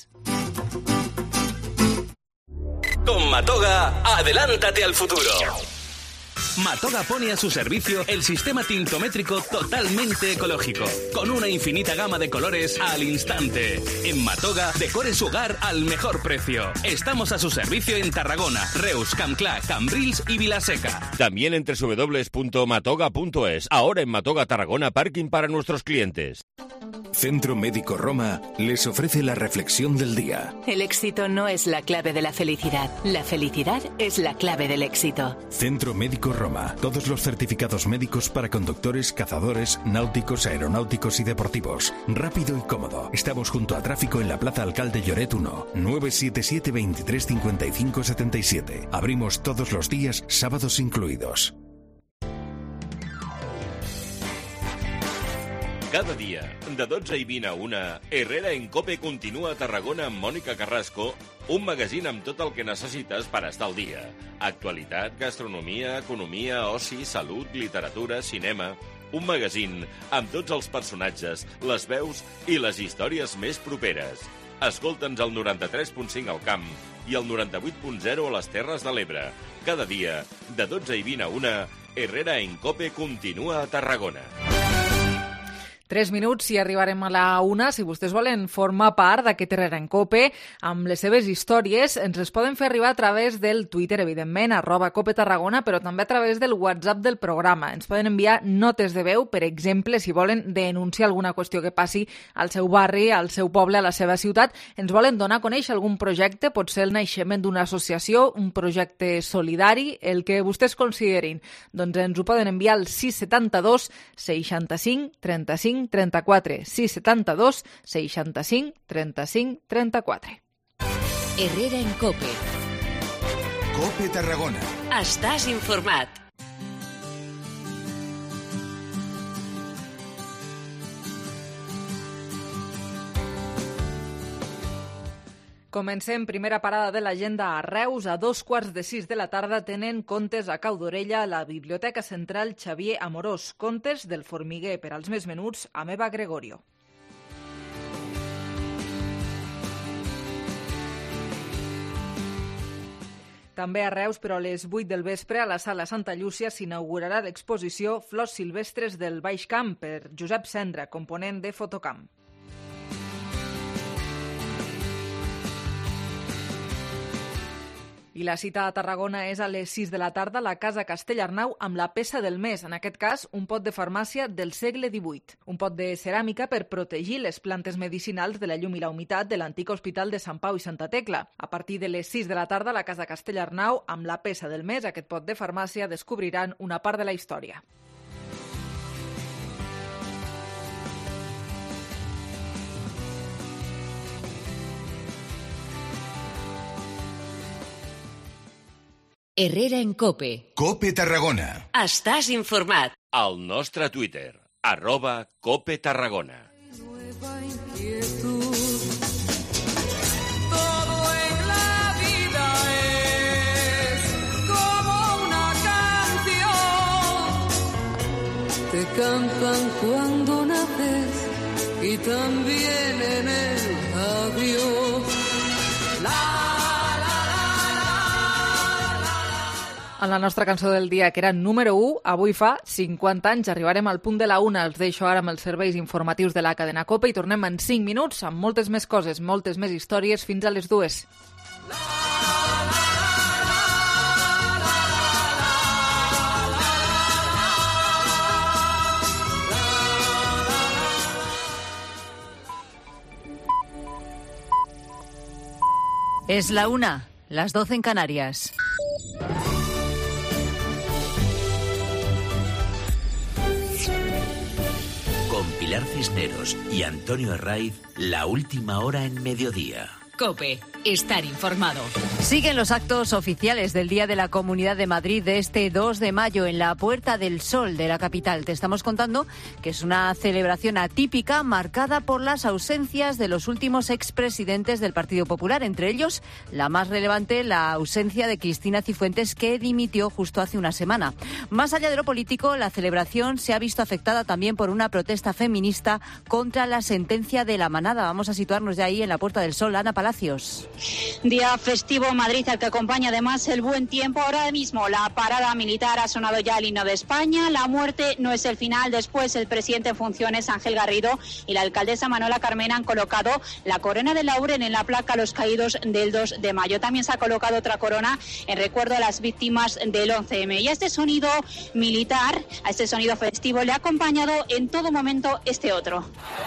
Con Matoga, adelántate al futuro. Matoga pone a su servicio el sistema tintométrico totalmente ecológico, con una infinita gama de colores al instante. En Matoga, decore su hogar al mejor precio. Estamos a su servicio en Tarragona, Reus, Campclar, Cambrils y Vilaseca. También en www.matoga.es. Ahora en Matoga Tarragona, parking para nuestros clientes. Centro Médico Roma les ofrece la reflexión del día. El éxito no es la clave de la felicidad. La felicidad es la clave del éxito. Centro Médico Roma. Todos los certificados médicos para conductores, cazadores, náuticos, aeronáuticos y deportivos. Rápido y cómodo. Estamos junto a Tráfico en la Plaza Alcalde Lloret 1. 977 23 55 77. Abrimos todos los días, sábados incluidos. Cada dia, de 12 i 20 a 1, Herrera en Cope continua a Tarragona amb Mònica Carrasco, un magazín amb tot el que necessites per estar al dia. Actualitat, gastronomia, economia, oci, salut, literatura, cinema... Un magazín amb tots els personatges, les veus i les històries més properes. Escolta'ns al 93.5 al Camp i al 98.0 a les Terres de l'Ebre. Cada dia, de 12 i 20 a 1, Herrera en Cope continua a Tarragona. 3 minuts i arribarem a la 1. Si vostès volen formar part d'aquest Herrera en Cope, amb les seves històries, ens les poden fer arribar a través del Twitter, evidentment, @CopeTarragona, però també a través del WhatsApp del programa. Ens poden enviar notes de veu, per exemple, si volen denunciar alguna qüestió que passi al seu barri, al seu poble, a la seva ciutat. Ens volen donar a conèixer algun projecte, pot ser el naixement d'una associació, un projecte solidari, el que vostès considerin. Doncs ens ho poden enviar al 672 65 35 34, 672 65 35 34. Herrera en Cope. Cope Tarragona. Estàs informat. Comencem primera parada de l'agenda a Reus. A 5:15 de la tarda tenen contes a cau d'orella a la Biblioteca Central Xavier Amorós. Contes del formiguer per als més menuts amb Eva Gregorio. També a Reus, però a les 8 del vespre, a la Sala Santa Llúcia s'inaugurarà l'exposició Flors silvestres del Baix Camp per Josep Cendra, component de Fotocamp. I la cita a Tarragona és a les 6 de la tarda a la Casa Castellarnau amb la peça del mes, en aquest cas un pot de farmàcia del segle XVIII. Un pot de ceràmica per protegir les plantes medicinals de la llum i la humitat de l'antic hospital de Sant Pau i Santa Tecla. A partir de les 6 de la tarda a la Casa Castellarnau amb la peça del mes, aquest pot de farmàcia, descobriran una part de la història. Herrera en Cope. Cope Tarragona. Estàs informat. Al nostre Twitter, @CopeTarragona. Todo en la vida es como una canción. Te cantan cuando naces y también en el adiós. La, la, la. En la nostra cançó del dia, que era número 1, avui fa 50 anys. Arribarem al punt de la 1. Els deixo ara amb els serveis informatius de la cadena COPE i tornem en 5 minuts amb moltes més coses, moltes més històries fins a les 2. Es la 1, las 12 en Canarias. Con Pilar Cisneros y Antonio Herraiz, la última hora en mediodía. COPE. Estar informado. Siguen los actos oficiales del Día de la Comunidad de Madrid de este 2 de mayo en la Puerta del Sol de la capital. Te estamos contando que es una celebración atípica marcada por las ausencias de los últimos expresidentes del Partido Popular, entre ellos la más relevante, la ausencia de Cristina Cifuentes, que dimitió justo hace una semana. Más allá de lo político, la celebración se ha visto afectada también por una protesta feminista contra la sentencia de la manada. Vamos a situarnos ya ahí en la Puerta del Sol. Ana Palacios. Día festivo en Madrid, al que acompaña además el buen tiempo. Ahora mismo la parada militar, ha sonado ya el himno de España. La muerte no es el final. Después el presidente en funciones, Ángel Garrido, y la alcaldesa Manuela Carmena han colocado la corona de laurel en la placa a los caídos del 2 de mayo. También se ha colocado otra corona en recuerdo a las víctimas del 11M. Y a este sonido militar, a este sonido festivo, le ha acompañado en todo momento este otro.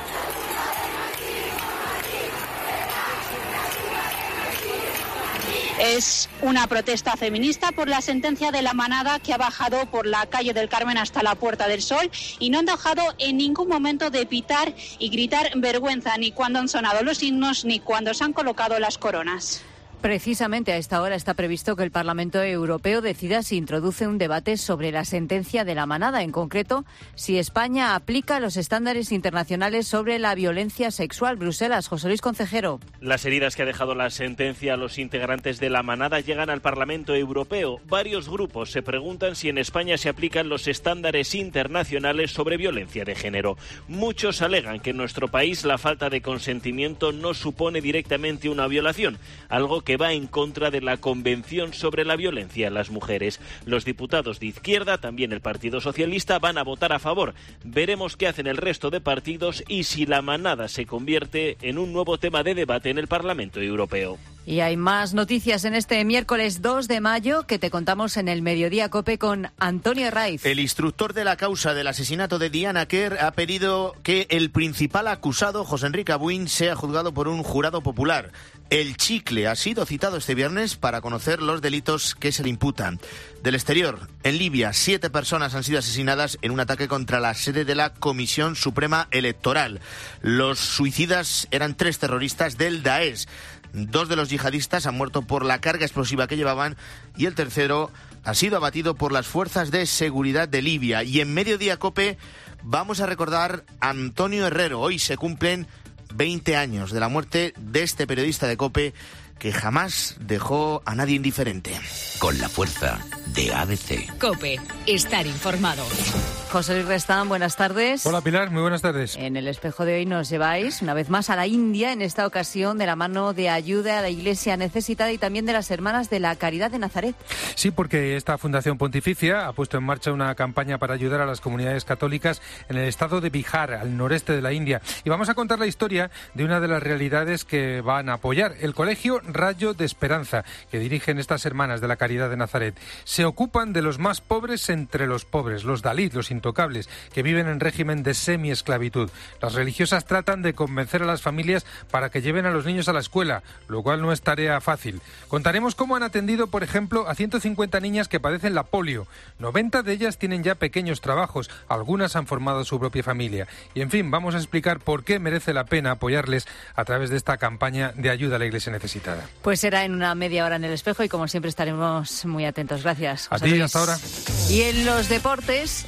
Es una protesta feminista por la sentencia de la manada, que ha bajado por la calle del Carmen hasta la Puerta del Sol, y no han dejado en ningún momento de pitar y gritar vergüenza, ni cuando han sonado los himnos ni cuando se han colocado las coronas. Precisamente a esta hora está previsto que el Parlamento Europeo decida si introduce un debate sobre la sentencia de la manada, en concreto, si España aplica los estándares internacionales sobre la violencia sexual. Bruselas, José Luis Concejero. Las heridas que ha dejado la sentencia a los integrantes de la manada llegan al Parlamento Europeo. Varios grupos se preguntan si en España se aplican los estándares internacionales sobre violencia de género. Muchos alegan que en nuestro país la falta de consentimiento no supone directamente una violación, algo que va en contra de la Convención sobre la Violencia en las Mujeres. Los diputados de izquierda, también el Partido Socialista, van a votar a favor. Veremos qué hacen el resto de partidos y si la manada se convierte en un nuevo tema de debate en el Parlamento Europeo. Y hay más noticias en este miércoles 2 de mayo que te contamos en el Mediodía COPE con Antonio Herraiz. El instructor de la causa del asesinato de Diana Quer ha pedido que el principal acusado, José Enrique Abuin, sea juzgado por un jurado popular. El Chicle ha sido citado este viernes para conocer los delitos que se le imputan. Del exterior, en Libia, 7 personas han sido asesinadas en un ataque contra la sede de la Comisión Suprema Electoral. Los suicidas eran 3 terroristas del Daesh. 2 de los yihadistas han muerto por la carga explosiva que llevaban y el tercero ha sido abatido por las fuerzas de seguridad de Libia. Y en Mediodía COPE vamos a recordar a Antonio Herrero. Hoy se cumplen 20 años de la muerte de este periodista de COPE que jamás dejó a nadie indiferente. Con la fuerza de ABC. COPE. Estar informado. José Luis Restán, buenas tardes. Hola Pilar, muy buenas tardes. En el espejo de hoy nos lleváis una vez más a la India, en esta ocasión de la mano de ayuda a la Iglesia necesitada y también de las Hermanas de la Caridad de Nazaret. Sí, porque esta Fundación Pontificia ha puesto en marcha una campaña para ayudar a las comunidades católicas en el estado de Bihar, al noreste de la India. Y vamos a contar la historia de una de las realidades que van a apoyar, el Colegio Rayo de Esperanza, que dirigen estas Hermanas de la Caridad de Nazaret. Se ocupan de los más pobres entre los pobres, los Dalit, los intocables, que viven en régimen de semi-esclavitud. Las religiosas tratan de convencer a las familias para que lleven a los niños a la escuela, lo cual no es tarea fácil. Contaremos cómo han atendido, por ejemplo, a 150 niñas que padecen la polio. 90 de ellas tienen ya pequeños trabajos, algunas han formado su propia familia. Y en fin, vamos a explicar por qué merece la pena apoyarles a través de esta campaña de ayuda a la Iglesia necesitada. Pues será en una media hora en el espejo y como siempre estaremos muy atentos. Gracias, José Luis. Luis. Hasta ahora. Y en los deportes, el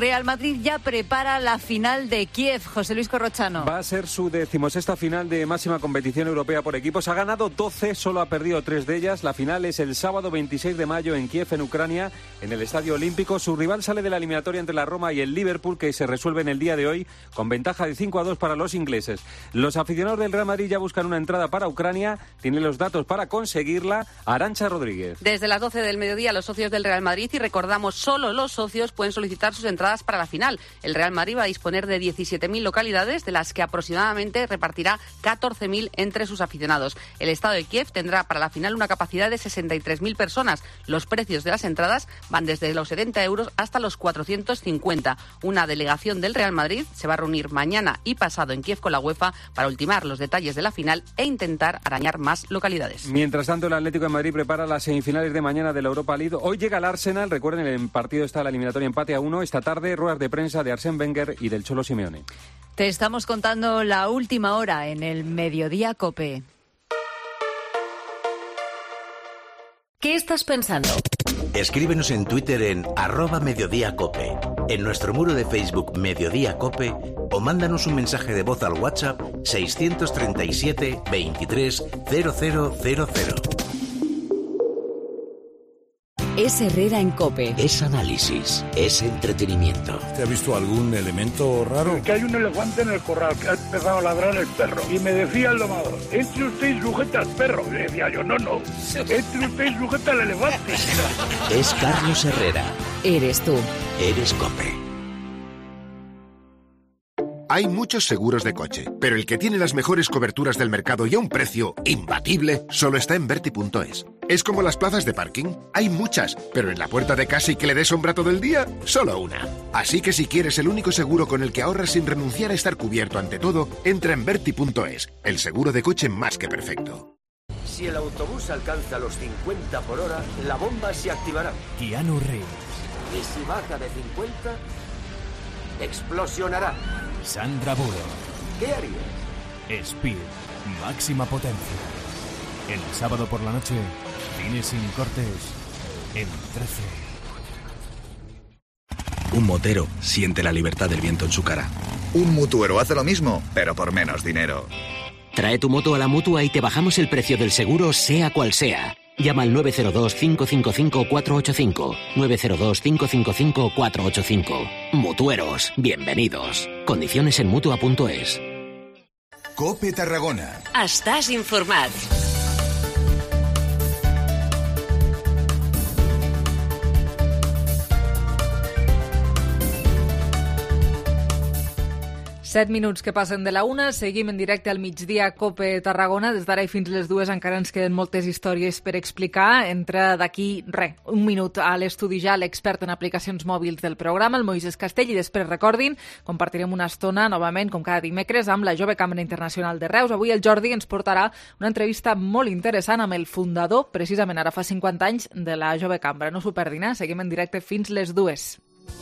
Real Madrid ya prepara la final de Kiev. José Luis Corrochano. Va a ser su 16ª final de máxima competición europea por equipos. Ha ganado 12, solo ha perdido 3 de ellas. La final es el sábado 26 de mayo en Kiev, en Ucrania, en el Estadio Olímpico. Su rival sale de la eliminatoria entre la Roma y el Liverpool, que se resuelve en el día de hoy con ventaja de 5-2 para los ingleses. Los aficionados del Real Madrid ya buscan una entrada para Ucrania. Tienen los datos para conseguirla. Arantxa Rodríguez. Desde las 12 del mediodía, los socios del Real Madrid, y recordamos, solo los socios pueden solicitar sus entradas para la final. El Real Madrid va a disponer de 17.000 localidades, de las que aproximadamente repartirá 14.000 entre sus aficionados. El estado de Kiev tendrá para la final una capacidad de 63.000 personas. Los precios de las entradas van desde los 70 euros hasta los 450. Una delegación del Real Madrid se va a reunir mañana y pasado en Kiev con la UEFA para ultimar los detalles de la final e intentar arañar más localidades. Mientras tanto, el Atlético de Madrid prepara las semifinales de mañana de la Europa League. Hoy llega el Arsenal. Recuerden, el partido está la eliminatoria empate a 1. Esta tarde, ruedas de prensa de Arsène Wenger y del Cholo Simeone. Te estamos contando la última hora en el Mediodía COPE. ¿Qué estás pensando? Escríbenos en Twitter en @mediodíacope, en nuestro muro de Facebook Mediodía Cope, o mándanos un mensaje de voz al WhatsApp 637 23 0000. Es Herrera en COPE. Es análisis, es entretenimiento. ¿Te ha visto algún elemento raro? Que hay un elefante en el corral, que ha empezado a ladrar el perro. Y me decía el domador, entre usted y sujeta al perro. Y le decía yo, no. Entre usted y sujeta al elefante. Es Carlos Herrera. Eres tú. Eres COPE. Hay muchos seguros de coche, pero el que tiene las mejores coberturas del mercado y a un precio imbatible solo está en Verti.es. Es como las plazas de parking. Hay muchas, pero en la puerta de casa y que le dé sombra todo el día, solo una. Así que si quieres el único seguro con el que ahorras sin renunciar a estar cubierto ante todo, entra en Verti.es, el seguro de coche más que perfecto. Si el autobús alcanza los 50 por hora, la bomba se activará. Keanu Reeves. Y si baja de 50, explosionará. Sandra Bullock. ¿Qué harías? Speed, máxima potencia. El sábado por la noche, cine sin cortes, en 13. Un motero siente la libertad del viento en su cara. Un mutuero hace lo mismo, pero por menos dinero. Trae tu moto a la Mutua y te bajamos el precio del seguro, sea cual sea. Llama al 902-555-485. 902-555-485. Mutueros, bienvenidos. Condiciones en Mutua.es. COPE Tarragona. Estàs informat. Set minuts que passen de la 1, seguim en directe al migdia COPE Tarragona. Des d'ara i fins les 2 encara ens queden moltes històries per explicar. Entra d'aquí, un minut a l'estudi ja l'expert en aplicacions mòbils del programa, el Moisés Castell, i després, recordin, compartirem una estona novament, com cada dimecres, amb la Jove Cambra Internacional de Reus. Avui el Jordi ens portarà una entrevista molt interessant amb el fundador, precisament ara fa 50 anys, de la Jove Cambra. No s'ho perdin, seguim en directe fins les 2.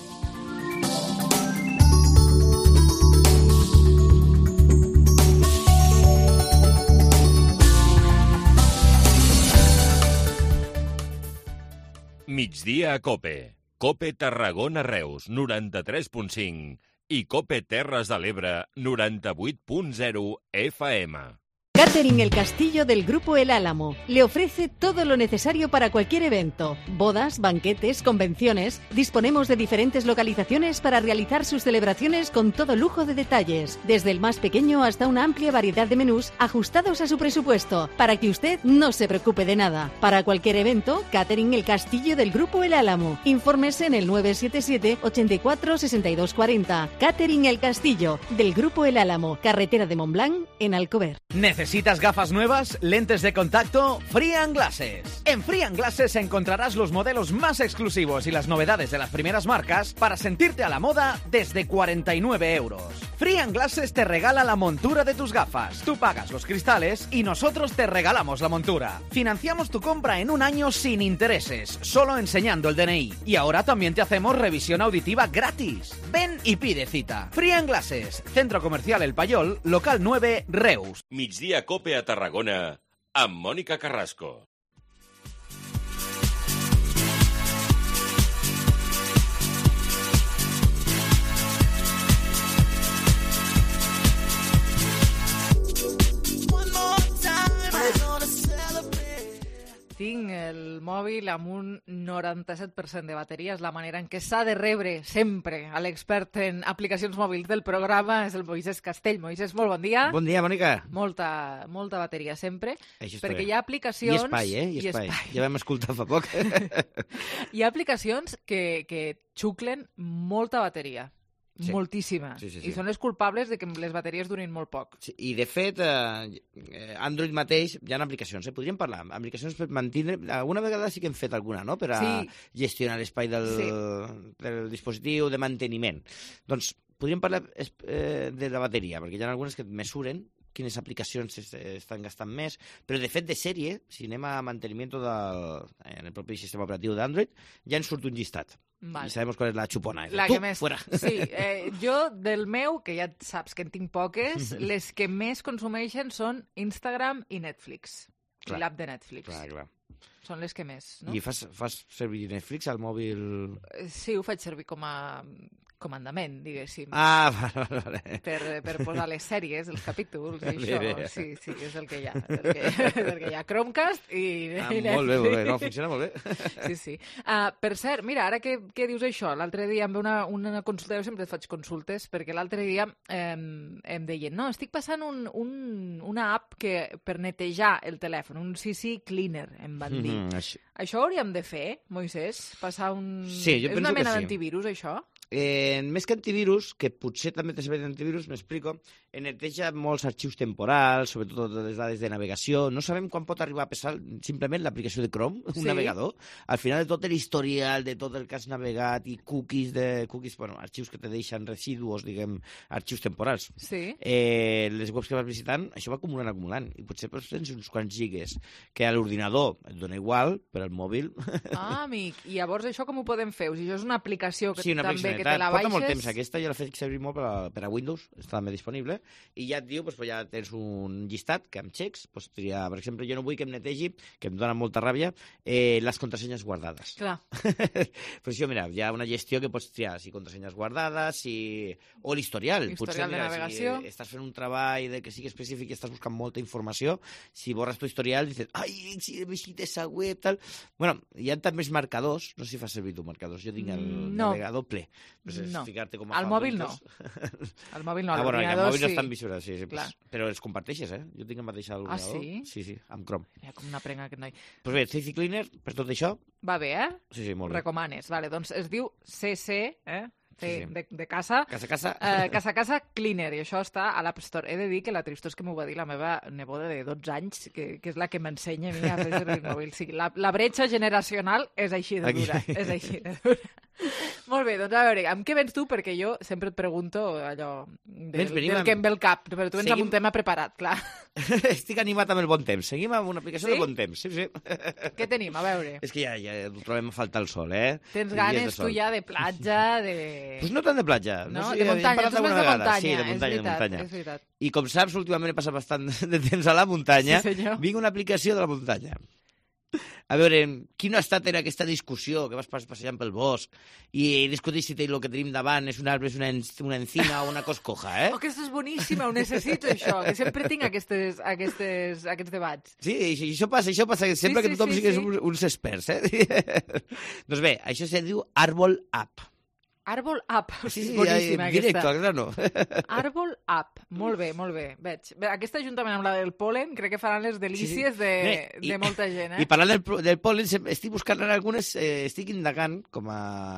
Migdia a COPE. COPE Tarragona Reus, 93.5 i COPE Terres de l'Ebre, 98.0 FM. Catering El Castillo del Grupo El Álamo le ofrece todo lo necesario para cualquier evento. Bodas, banquetes, convenciones. Disponemos de diferentes localizaciones para realizar sus celebraciones con todo lujo de detalles. Desde el más pequeño hasta una amplia variedad de menús ajustados a su presupuesto, para que usted no se preocupe de nada. Para cualquier evento, Catering El Castillo del Grupo El Álamo. Infórmese en el 977 84 62 40. Catering El Castillo del Grupo El Álamo. Carretera de Montblanc, en Alcover. ¿Necesitas gafas nuevas? ¿Lentes de contacto? Free & Glasses. En Free & Glasses encontrarás los modelos más exclusivos y las novedades de las primeras marcas para sentirte a la moda desde 49 euros. Free & Glasses te regala la montura de tus gafas. Tú pagas los cristales y nosotros te regalamos la montura. Financiamos tu compra en un año sin intereses, solo enseñando el DNI. Y ahora también te hacemos revisión auditiva gratis. Ven y pide cita. Free & Glasses, Centro Comercial El Payol, local 9, Reus. Migdia COPE a Tarragona, amb Mònica Carrasco. el mòbil amb un 97% de bateria. És la manera en què s'ha de rebre sempre a l'expert en aplicacions mòbils del programa, és el Moisés Castell. Moisés, molt bon dia. Bon dia, Mònica. Molta bateria sempre, perquè bé. hi ha aplicacions... I espai, I espai. Ja vam escoltar fa poc. Hi ha aplicacions que xuclen molta bateria. Sí. Moltíssima. Sí. I són les culpables de que les bateries durin molt poc. Sí, i, de fet, Android mateix, hi ha aplicacions, podríem parlar, aplicacions per mantenir... Alguna vegada sí que hem fet alguna, no?, per a gestionar l'espai del dispositiu de manteniment. Doncs podríem parlar de la bateria, perquè hi ha algunes que mesuren quines aplicacions estan gastant més, però de fet de sèrie, si anem a manteniment en el propi sistema operatiu d'Android, ja ens surt un llistat. Vale. I sabem qual és la xupona. La que més... Fuera. Sí, jo del meu, que ja saps que en tinc poques, les que més consumeixen són Instagram i Netflix. I l'app de Netflix. Clar. Són les que més, no? I fas servir Netflix al mòbil? Sí, ho faig servir com a comandament, diguéssim. Ah, vale. Per posar les sèries, els capítols i això. Sí, és el que hi ha. És el que hi ha. Chromecast i Netflix. Molt bé. No, funciona molt bé. Sí. Per cert, mira, ara que dius això, l'altre dia em ve una consulta, jo sempre faig consultes, perquè l'altre dia em deien, no, estic passant una app per netejar el telèfon, un CC Cleaner, em van dir. Això hauríem de fer, Moisés? Passar un... Sí, jo penso que sí. És una mena d'antivirus, això? Més que antivirus, que potser també té servei d'antivirus, m'explico, neteja molts arxius temporals, sobretot les dades de navegació. No sabem quan pot arribar a pesar simplement l'aplicació de Chrome, un navegador. Al final de tot l'historial, de tot el que has navegat i cookies, arxius que te deixen residus, diguem, arxius temporals. Sí. Les webs que vas visitant, això va acumulant. I potser tens uns quants gigas que a l'ordinador et dona igual, però al mòbil... Ah, amic. I llavors això com ho podem fer? O sigui, això és una aplicació que també que te la baixes... Porta molt temps. Aquesta ja la faig servir molt per a Windows, està també disponible, i ja et diu, ja tens un llistat que amb xecs, triar, per exemple, jo no vull que em netegi, que em dona molta ràbia, les contrasenyes guardades. Clar. Però això, mira, hi ha una gestió que pots triar, si contrasenyes guardades, o l'historial. L'historial de navegació. Si estàs fent un treball que sigui específic i estàs buscant molta informació, si borres tu historial, dices, ai, si he visitat esa web, tal... Bueno, hi ha també els marcadors, no sé si fa servir tu marcadors, jo tinc el navegador ple. No, com al mòbil no. Al mòbil no, al ordinador sí. Estan visuals, sí. Però els comparteixes, Jo tinc el mateix a l'ordinador. Ah, sí? Sí, amb Chrome. Mira com n'aprenc aquest noi. Doncs bé, CC Cleaner, per tot això... Va bé, Sí, molt bé. Recomanes. Vale, doncs es diu CC, de casa. Casa. Cleaner, i això està a l'App Store. He de dir que la tristor és que m'ho va dir la meva neboda de 12 anys, que és la que m'ensenya a mi a fer servir el mòbil. Sí, la bretxa generacional és així de dura. És així de dura. Molt bé, doncs a veure, amb què vens tu? Perquè jo sempre et pregunto allò del que em ve el cap, però tu vens amb un tema preparat, clar. Estic animat amb el bon temps. Seguim amb una aplicació de bon temps. Sí. Què tenim? A veure. És que ja ho trobem a faltar el sol, Tens ganes tu ja de platja, de... Pues no tant de platja. No, de muntanya, tu més de muntanya. Sí, de muntanya. És veritat. I com saps, últimament he passat bastant de temps a la muntanya. Sí, senyor. Vinc una aplicació de la muntanya. A veure, quina ha estat aquesta discussió que vas passejant pel bosc i discutir si el que tenim davant és un arbre, és una encina o una coscoja, Oh, aquesta és boníssima, ho necessito, això, que sempre tinc aquests debats. Sí, això passa, que sempre que tothom sigués uns experts, Doncs bé, això se diu Árbol App. Árbol App. Sí, boníssima, directo, al grano. Árbol App. Molt bé. Veig. Aquesta, juntament amb la del pol·len, crec que faran les delícies de molta gent, I parlant del pol·len, estic buscant algunes, estic indagant com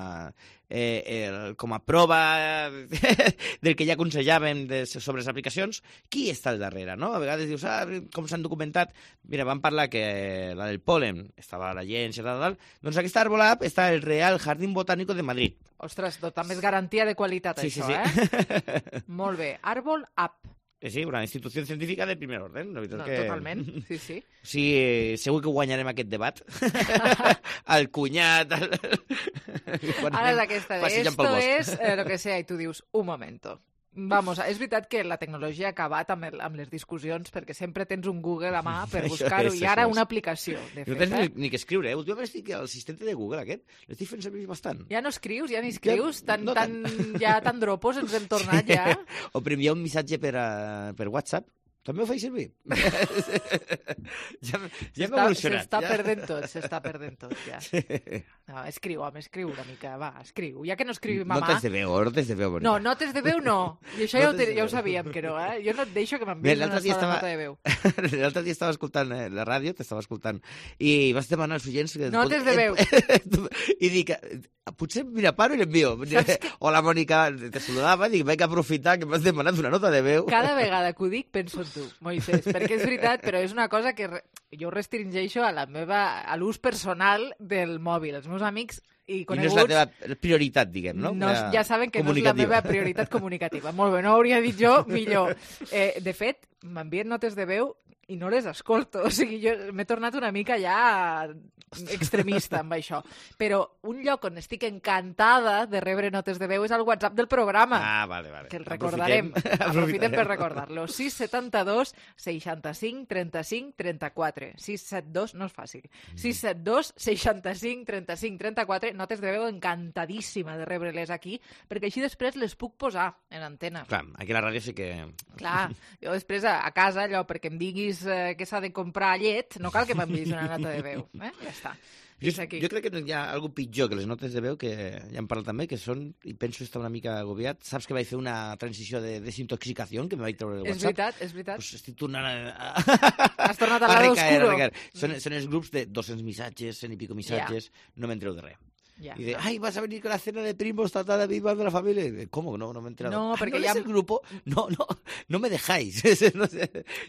a prova del que ja aconsellàvem sobre les aplicacions, qui està al darrere, no? A vegades dius, com s'han documentat? Mira, vam parlar que la del pol·len estava a l'agència, doncs aquesta Árbol App està al Real Jardín Botánico de Madrid. Ostres, també és garantia de qualitat, això, Molt bé. Árbol App. Sí, una institució científica de primer orden. Totalment, sí. Sí, segur que guanyarem aquest debat. El cunyat... Ara és aquesta, esto es lo que sea, i tu dius, un momento. Vamos, és veritat que la tecnologia ha acabat amb les discussions perquè sempre tens un Google a mà per buscar-ho i ara una aplicació, de fet. No tens ni que escriure, Últimament estic l'assistent de Google aquest, l'estic fent servir bastant. Ja no escrius, ja ni escrius? Ja tan dropos ens hem tornat, ja? O per enviar un missatge per WhatsApp, També ho faig servir. ja hem evolucionat. S'està perdent tot, ja. No, escriu una mica, va, escriu. Ja que no escriu mamà... Notes de veu, notes de veu. No, notes de veu no. I això ja ho sabíem que no, eh? Jo no et deixo que m'enviïs una sola nota de veu. L'altre dia estava escoltant la ràdio, t'estava escoltant, i vas demanar als oients... Notes de veu. I dic, potser, mira, paro i l'envio. Hola, Mònica, te saludava, dic, vaig aprofitar que m'has demanat una nota de veu. Cada vegada que ho dic penso en tu, Moisés, perquè és veritat, però és una cosa que jo restringeixo a l'ús personal del mòbil. Els meus amics i coneguts... I no és la teva prioritat, diguem, no? Ja saben que no és la meva prioritat comunicativa. Molt bé, no ho hauria dit jo millor. De fet, m'envien notes de veu i no les escolto. O sigui, jo m'he tornat una mica ja extremista amb això. Però un lloc on estic encantada de rebre notes de veu és al WhatsApp del programa. Ah, vale. Que el recordarem. Aprofitem per recordar-lo. 672 65 35 34. 672, no és fàcil. 672 65 35 34. Notes de veu encantadíssima de rebre-les aquí, perquè així després les puc posar en antena. Clar, aquí a la ràdio sí que... Clar, jo després a casa, allò, perquè em diguis que s'ha de comprar llet, no cal que m'enviïs una nota de veu. Ja està. Jo crec que hi ha alguna pitjor que les notes de veu, que ja hem parlat també, que són, i penso estar una mica agobiat. Saps que vaig fer una transició de desintoxicació, que me vaig treure el WhatsApp? És veritat. Pues estic tornant a... Has tornat al lado oscuro. Són els grups de 200 missatges, 100 i pico missatges, no m'entreu de res. Ya. Y de, ay, vas a venir con la cena de primos, tratada de vivas de la familia. ¿Cómo? No me he enterado. No, perquè ¿no hi ha... el grupo? No me dejáis. No sé.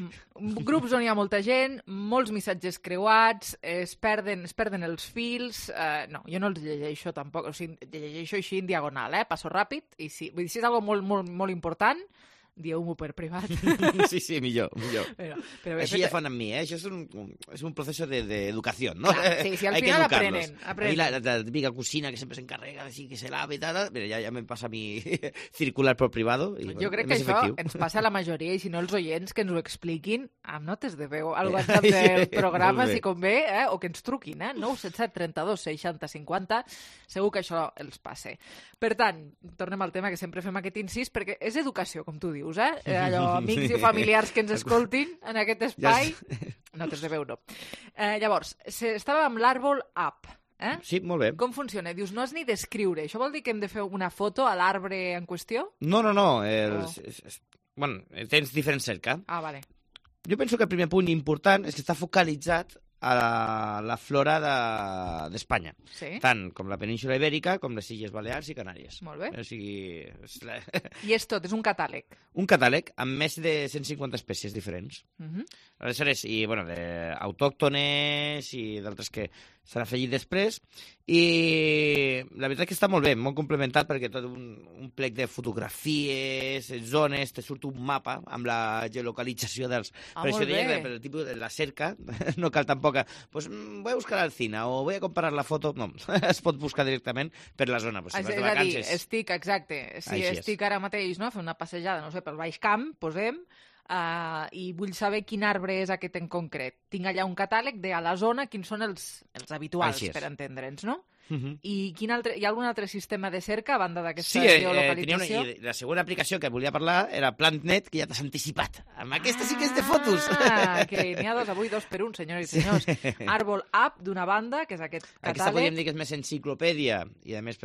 Grups on hi ha molta gent, molts missatges creuats, es perden els fils... No, jo no els llegeixo tampoc, o sigui, llegeixo així en diagonal, passo ràpid, i si és algo molt important, dieu-m'ho per privat. Sí, millor. Però Així ja fan amb mi, Això és un procés d'educació, ¿no? Clar, sí, al final aprenen. Ahí la típica cocina que siempre se encarrega, así que se lave y tal, mira, ya me pasa a mi circular por privado. Y, jo crec que això ens passa a la majoria, i si no els oients que ens ho expliquin amb notes de veu al WhatsApp del programa, si convé, o que ens truquin, 977 32 60 50, segur que això els passa. Per tant, tornem al tema que sempre fem aquest incís, perquè és educació, com tu dius, allò, amics i familiars que ens escoltin en aquest espai, notes de veu no. Llavors, estava amb l'Àrbol App. Sí, molt bé. Com funciona? Dius, no has ni d'escriure. Això vol dir que hem de fer una foto a l'arbre en qüestió? No. Bueno, tens diferent cerca. Ah, vale. Jo penso que el primer punt important és que està focalitzat a la flora d'Espanya. Sí. Tant com la península Ibèrica com les Illes Balears i Canàries. Molt bé. O sigui... I és tot, és un catàleg. Un catàleg amb més de 150 espècies diferents. Aleshores, i, bueno, autòctones i d'altres que s'han afegit després. I la veritat que està molt bé, molt complementat, perquè tot un plec de fotografies, zones, te surt un mapa amb la geolocalització dels... Ah, per molt això deia bé. que per el tipus de la cerca no cal tampoc... Pues voy a buscar al cine o voy a comparar la foto... No, es pot buscar directament per la zona. Pues, si És vas de a dir, vacances... estic, exacte, si Així estic ara mateix, no?, fent una passejada, no sé, pel Baix Camp, posem, i vull saber quin arbre és aquest en concret. Tinc allà un catàleg de a la zona quins són els habituals, per entendre'ns, no? I hi ha algun altre sistema de cerca a banda d'aquesta geolocalització? Sí, la segona aplicació que volia parlar era PlantNet, que ja t'has anticipat. Amb aquesta sí que és de fotos. Que n'hi ha avui dos per un, senyors i senyors. Àrbol App, d'una banda, que és aquest catàleg. Aquesta podríem dir que és més enciclopèdia, i a més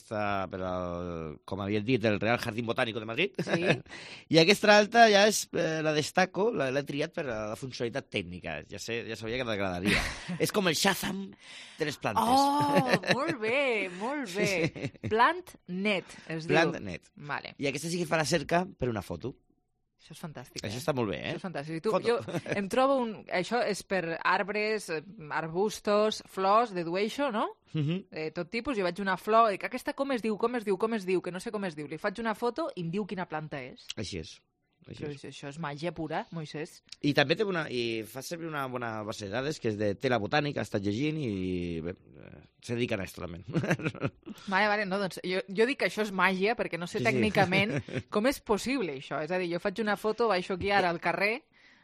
com havia dit, el Real Jardín Botánico de Madrid. Sí. I aquesta altra ja és, la destaco, l'he triat per la funcionalitat tècnica. Ja sabia que t'agradaria. És com el Shazam de les plantes. Oh, molt bé. PlantNet, es diu. PlantNet. Vale. I aquesta sí que fa la cerca per una foto. Això és fantàstic. Això està molt bé, Això és fantàstic. Jo em trobo això és per arbres, arbustos, flors, dedueixo, no? Tot tipus. Jo veig una flor, dic, aquesta com es diu? Que no sé com es diu. Li faig una foto i em diu quina planta és. Així és. Això és màgia pura, Moisés. I també fa servir una bona base de dades, que és de Tela Botànica, ha estat llegint i bé, se dediquen a esto també. Vale, no, doncs jo dic que això és màgia perquè no sé tècnicament com és possible això. És a dir, jo faig una foto, baixo aquí ara al carrer,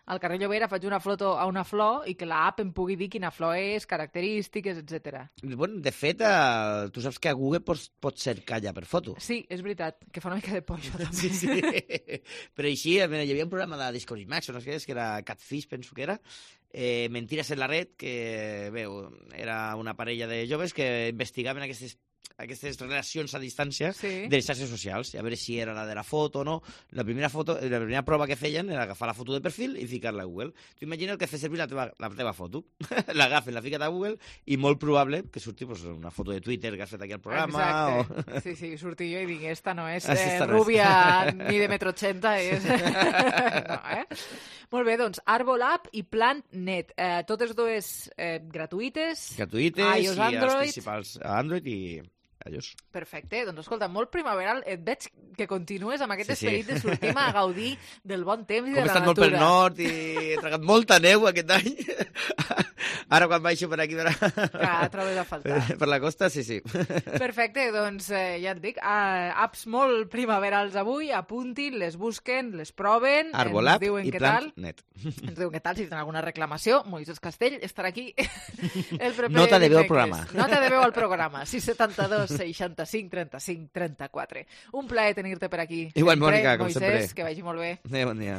al carrer Llobera faig una foto a una flor i que l'app em pugui dir quina flor és, característiques, etc. Bueno, de fet, tu saps que a Google pots cercar ja per foto. Sí, és veritat, que fa una mica de por, això també. Sí. Però així, hi havia un programa de Discovery Max, no sé què és, que era Catfish, penso que era, Mentiras en la red, que era una parella de joves que investigaven aquestes relacions a distància de les xarxes socials, a veure si era la de la foto o no. La primera prova que feien era agafar la foto de perfil i ficar-la a Google. Tu imagina que fer servir la teva foto. L'agafen, la fiquen a Google i molt probable que surti una foto de Twitter que has fet aquí al programa. Exacte. Sí, surti jo i dic, esta no és rubia ni de 1,80 m, és... Molt bé, doncs, Arbol App i Plant.net. Totes dues gratuïtes. Gratuïtes iOS, i Android. els principals a Android i iOS. Perfecte, doncs escolta, molt primaveral. Et veig que continues amb aquest esperit de sortir a gaudir del bon temps i de la natura. Com he estat molt pel nord i he tragat molta neu aquest any. Ara quan baixo per aquí... trobes a faltar. Per la costa, sí. Perfecte, doncs ja et dic, apps molt primaverals avui, apuntin, les busquen, les proven, Arbol App i Plant.net. Ens diuen què tal, si tenen alguna reclamació. Moisés Castell estarà aquí el proper Nota de veu al programa. Nota de veu al programa, 672 65 35 34. Un plaer tenir-te per aquí. Igual, Mònica, com Moisés, sempre. Que vagi molt bé. Bon dia.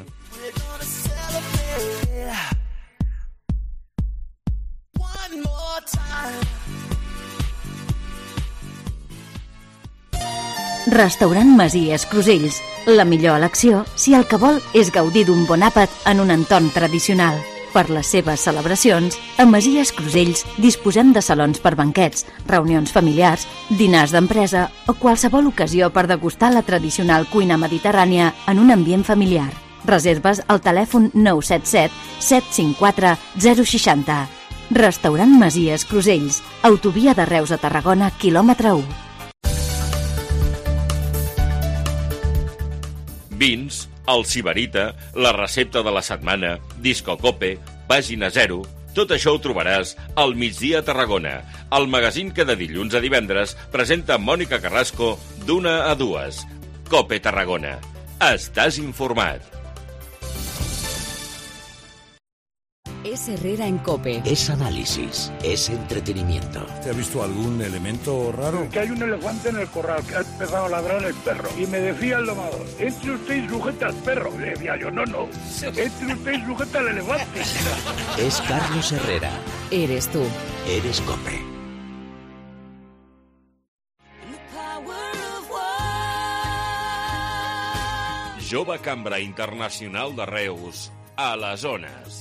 Restaurant Masies Crusells. La millor elecció si el que vol és gaudir d'un bon àpat en un entorn tradicional. Per les seves celebracions, a Masies Crusells disposem de salons per banquets, reunions familiars, dinars d'empresa o qualsevol ocasió per degustar la tradicional cuina mediterrània en un ambient familiar. Reserves al telèfon 977 754 060. Restaurant Masies Crusells, autovia de Reus a Tarragona, quilòmetre 1. Vins, el Sibarita, la recepta de la setmana, Disco Cope, Pàgina 0... Tot això ho trobaràs al Migdia Tarragona, el magazín que de dilluns a divendres presenta Mònica Carrasco d'1 a 2. Cope Tarragona. Estàs informat. Es Herrera en COPE. Es análisis, es entretenimiento. ¿Te ha visto algún elemento raro? Que hay un elefante en el corral, que ha empezado a ladrar el perro. Y me decía el domador, entre usted y sujeta al perro. Le decía yo, no. Entre usted y sujeta al elefante. Es Carlos Herrera. Eres tú. Eres COPE. Jove Cambra Internacional de Reus, a les zones.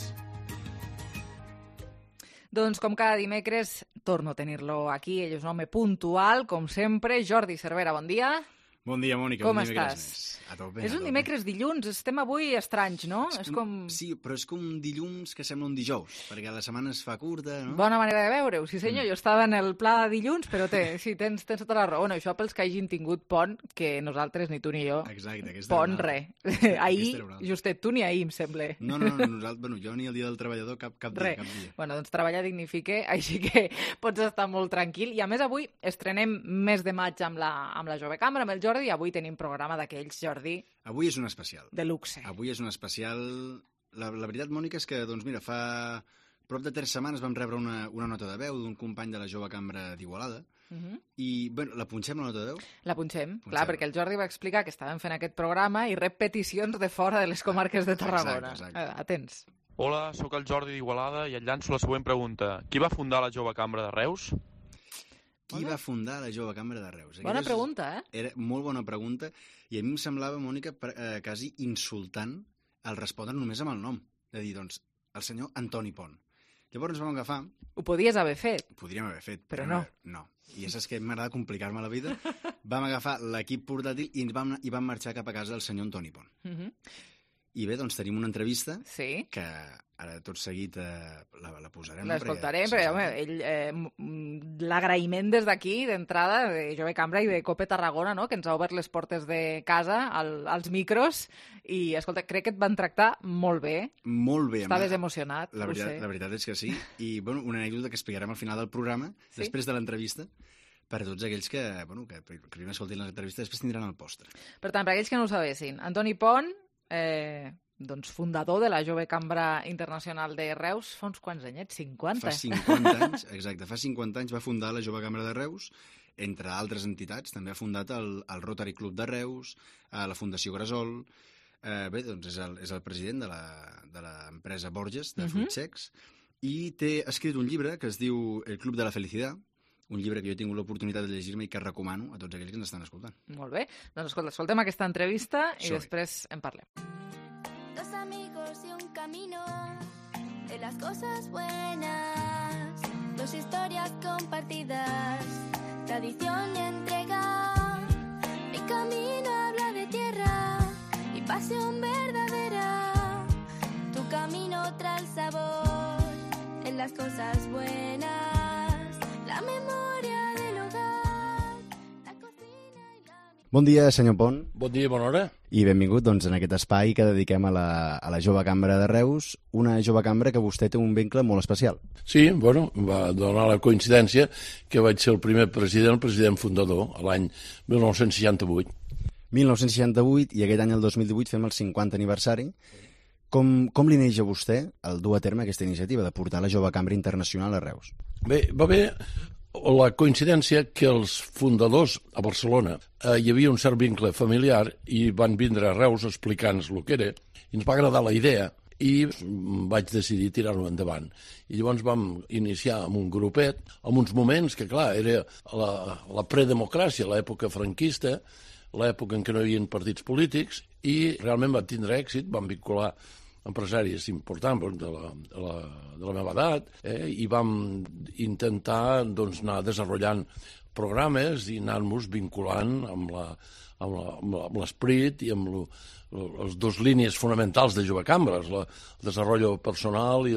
Doncs com cada dimecres torno a tenir-lo aquí, ell és un home puntual, com sempre. Jordi Cervera, bon dia. Bon dia, Mònica. Com bon estàs? A tope, és un dimecres dilluns, estem avui estranys, no? És com... Sí, però és com un dilluns que sembla un dijous, perquè la setmana es fa curta, no? Bona manera de veure-ho, sí senyor. Jo estava en el pla de dilluns, però tens tota la raó. Bueno, això pels que hagin tingut pont, que nosaltres, ni tu ni jo, exacte, pont, res. Ahir, justet, tu ni ahir, em sembla. No, nosaltres, bueno, jo ni el dia del treballador, cap dia. Bueno, doncs treballar dignifica, així que pots estar molt tranquil. I a més avui estrenem mes de maig amb la Jove Cambra, amb el Jordi, i avui tenim programa d'aquells, Jordi. Avui és un especial. De luxe. Avui és un especial... La veritat, Mònica, és que, doncs mira, fa prop de 3 setmanes vam rebre una nota de veu d'un company de la Jove Cambra d'Igualada. I, bueno, la punxem, la nota de veu? La punxem, clar, perquè el Jordi va explicar que estàvem fent aquest programa i rep peticions de fora de les comarques de Tarragona. Exacte. Atents. Hola, sóc el Jordi d'Igualada i et llanço la següent pregunta. Qui va fundar la Jove Cambra de Reus? Qui va fundar la Jove Cambra de Reus? Bona pregunta, eh? Era molt bona pregunta i a mi em semblava, Mònica, quasi insultant el respondre només amb el nom. De dir, doncs, el senyor Antoni Pont. Llavors ens vam agafar... Ho podies haver fet. Ho podríem haver fet. Però no. No. I ja saps que m'agrada complicar-me la vida. Vam agafar l'equip portàtil i vam marxar cap a casa del senyor Antoni Pont. I bé, doncs tenim una entrevista que ara tot seguit la posarem. L'escoltarem, perquè home, l'agraïment des d'aquí, d'entrada, de Jove Cambra i de Cope Tarragona, no?, que ens ha obert les portes de casa als micros i, escolta, crec que et van tractar molt bé. Molt bé. Estaves emocionat, la veritat és que sí. I, bueno, una anècdota que explicarem al final del programa, després de l'entrevista, per a tots aquells que primer escoltin l'entrevista, després tindran el postre. Per tant, per aquells que no ho sabessin, Antoni Pont, fundador de la Jove Cambra Internacional de Reus fa uns quants anyets, 50. Fa 50 anys, exacte, fa 50 anys va fundar la Jove Cambra de Reus, entre altres entitats. També ha fundat el Rotary Club de Reus, la Fundació Gresol. Bé, doncs és el president de l'empresa Borges, de fruits secs, i té escrit un llibre que es diu El Club de la Felicidad, un llibre que jo he tingut l'oportunitat de llegir-me i que recomano a tots aquells que ens estan escoltant. Molt bé. Doncs escoltem aquesta entrevista i després en parlem. Dos amigos y un camino de las cosas buenas, dos historias compartidas, tradición y entrega. Mi camino habla de tierra y pasión verdadera. Tu camino trae el sabor en las cosas buenas, la memoria del hogar, la cocina y la... Bon dia, senyor Pont. Bon dia, bona hora. I benvingut en aquest espai que dediquem a la Jove Cambra de Reus, una Jove Cambra que vostè té un vincle molt especial. Sí, va donar la coincidència que vaig ser el president fundador, l'any 1968. 1968, i aquest any, el 2018, fem el 50 aniversari. Com li neix a vostè el dur a terme aquesta iniciativa de portar la Jove Cambra Internacional a Reus? Bé, va haver la coincidència que els fundadors a Barcelona hi havia un cert vincle familiar i van vindre a Reus explicant-nos el que era, i ens va agradar la idea i vaig decidir tirar-ho endavant. I llavors vam iniciar amb un grupet, amb uns moments que, clar, era la predemocràcia, l'època franquista, l'època en què no hi havia partits polítics, i realment va tindre èxit, vam vincular empresaris importants de la meva edat, i vam intentar anar desenvolupant programes i anar-nos vinculant amb l'esperit i amb les dues línies fonamentals de Jove Cambra, el desenvolupament personal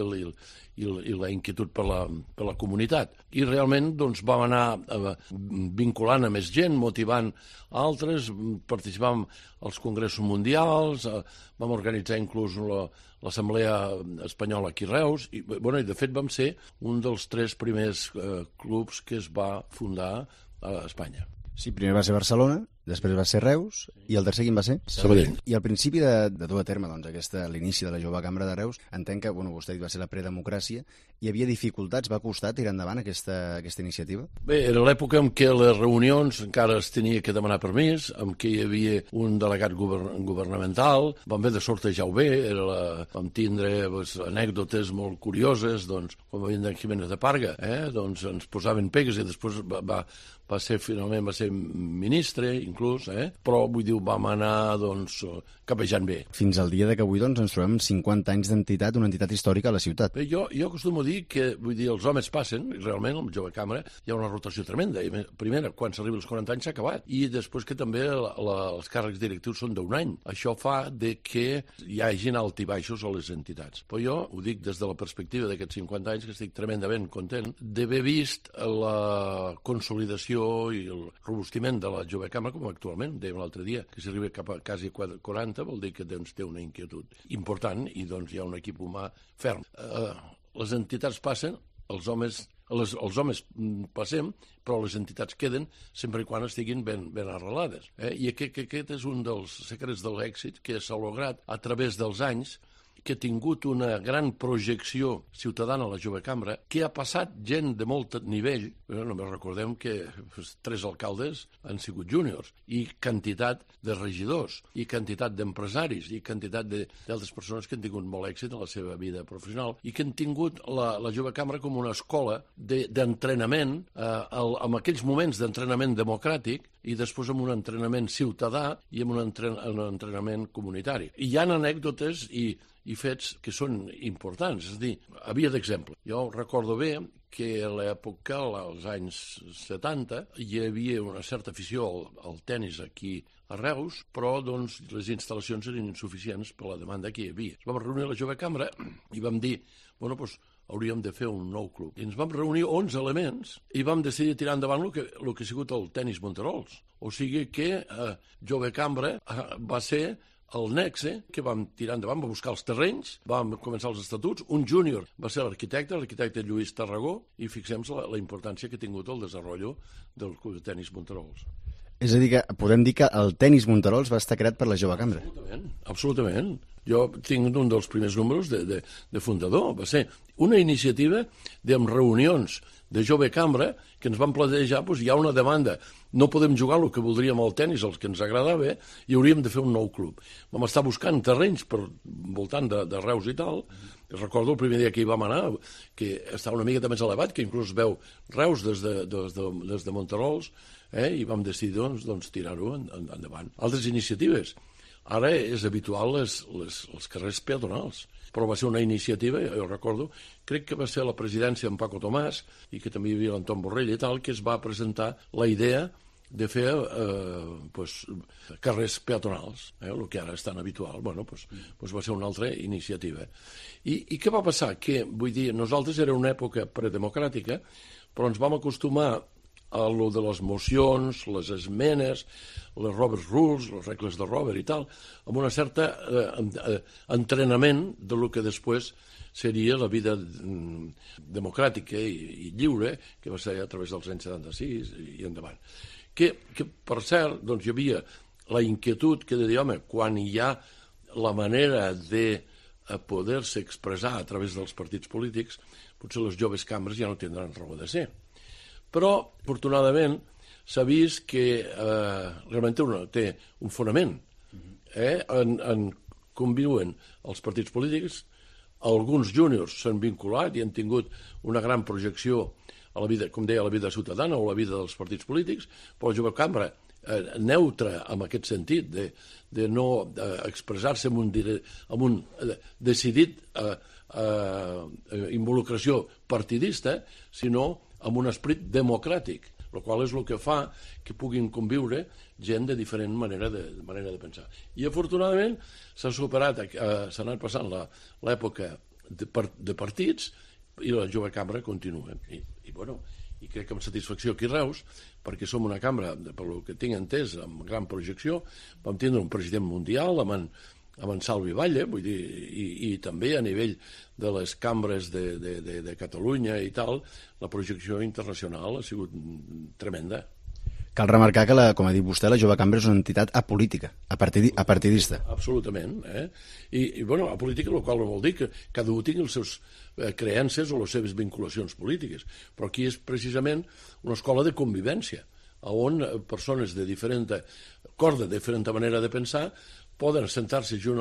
i la inquietud per la comunitat. I realment vam anar vinculant a més gent, motivant altres, participàvem als congressos mundials, vam organitzar inclús l'Assemblea Espanyola aquí a Reus, i de fet vam ser un dels 3 primers clubs que es va fundar a Espanya. Sí, primer va ser Barcelona, després va ser Reus, i el tercer quin va ser? Sabadell. I al principi de dur a terme l'inici de la Jove Cambra de Reus, entenc que, vostè ha dit, va ser la predemocràcia, hi havia dificultats, va costar tirar endavant aquesta iniciativa? Bé, era l'època en què les reunions encara es tenia que demanar permís, en què hi havia un delegat governamental, vam haver de sortejar-ho bé, vam tindre anècdotes molt curioses, quan venien d'en Jiménez de Parga, ens posaven pegues i després finalment va ser ministre, inclús, però vam anar capejant bé. Fins al dia que avui ens trobem 50 anys d'entitat, una entitat històrica a la ciutat. Bé, jo acostumo a dir que els homes passen, i realment, amb Jove Cambra, hi ha una rotació tremenda. Primera, quan s'arriba als 40 anys s'ha acabat, i després que també els càrrecs directius són d'un any. Això fa que hi hagin alt i baixos a les entitats. Però jo ho dic des de la perspectiva d'aquests 50 anys, que estic tremendament content d'haver vist la consolidació i el robustiment de la Jove Cambra, com actualment, dèiem l'altre dia, que si arriba cap a quasi 40, vol dir que té una inquietud important i hi ha un equip humà ferm. Les entitats passen, els homes passem, però les entitats queden sempre quan estiguin ben arrelades. I aquest és un dels secrets de l'èxit que s'ha lograt a través dels anys, que ha tingut una gran projecció ciutadana a la Jove Cambra, que ha passat gent de molt nivell. Només recordem que 3 alcaldes han sigut júniors, i quantitat de regidors, i quantitat d'empresaris, i quantitat d'altres persones que han tingut molt èxit en la seva vida professional, i que han tingut la Jove Cambra com una escola d'entrenament, amb aquells moments d'entrenament democràtic, i després amb un entrenament ciutadà i amb un entrenament comunitari. I hi ha anècdotes i fets que són importants, és a dir, havia d'exemple. Jo recordo bé que a l'època, als anys 70, hi havia una certa afició al tennis aquí a Reus, però les instal·lacions eren insuficients per la demanda que hi havia. Ens vam reunir a la Jove Cambra i vam dir, hauríem de fer un nou club. I ens vam reunir 11 elements i vam decidir tirar endavant el que ha sigut el tenis Monterols. O sigui que Jove Cambra va ser el nexe que vam tirar endavant, vam buscar els terrenys, vam començar els estatuts, un júnior va ser l'arquitecte Lluís Tarragó, i fixem-nos la importància que ha tingut el desenvolupament del club de tenis Monterols. És a dir, que podem dir que el tenis Monterols va estar creat per la Jove Cambra. Absolutament. Jo tinc un dels primers números de fundador. Va ser una iniciativa amb reunions de jove cambra que ens van plantejar, doncs hi ha una demanda, no podem jugar el que voldríem al tennis, el que ens agradava, i hauríem de fer un nou club. Vam estar buscant terrenys per voltant de Reus i tal. Recordo el primer dia que hi vam anar, que estava una mica més elevat, que inclús veu Reus des de Monterols, i vam decidir doncs, tirar-ho endavant. Altres iniciatives. Ara és habitual els carrers peatonals, però va ser una iniciativa, jo recordo, crec que va ser la presidència en Paco Tomàs, i que també hi havia l'Anton Borrell i tal, que es va presentar la idea de fer carrers peatonals, el que ara és tan habitual. Bueno, va ser una altra iniciativa. I què va passar? Que, vull dir, nosaltres era una època predemocràtica, però ens vam acostumar a lo de les mocions, les esmenes, les Robert's Rules, les regles de Robert i tal, amb una certa entrenament de lo que després seria la vida democràtica i lliure, que va ser a través dels anys 76 i endavant. Que per cert, doncs hi havia la inquietud que de dir, home, quan hi ha la manera de poder-se expressar a través dels partits polítics, potser les joves cambres ja no tindran raó de ser. Però, afortunadament, s'ha vist que realment té un fonament. Conviuen els partits polítics, alguns júniors s'han vinculat i han tingut una gran projecció a la vida, com deia, a la vida ciutadana o a la vida dels partits polítics, però la jove cambra neutra en aquest sentit, de no expressar-se amb un decidit involucració partidista, sinó amb un esperit democràtic, el qual és el que fa que puguin conviure gent de diferent manera de pensar. I afortunadament s'ha superat, s'ha anat passant l'època de partits i la jove cambra continua. I crec que amb satisfacció aquí a Reus, perquè som una cambra, pel que tinc entès, amb gran projecció, vam tindre un president mundial amb en Salvi Valle, vull dir, i també a nivell de les cambres de Catalunya i tal, la projecció internacional ha sigut tremenda. Cal remarcar que, com ha dit vostè, la jove cambra és una entitat apolítica, apartidista. Absolutament. I apolítica, el qual vol dir que cada un tingui les seves creences o les seves vinculacions polítiques. Però aquí és precisament una escola de convivència, on persones de diferent corda, de diferent manera de pensar, poden sentar-se junt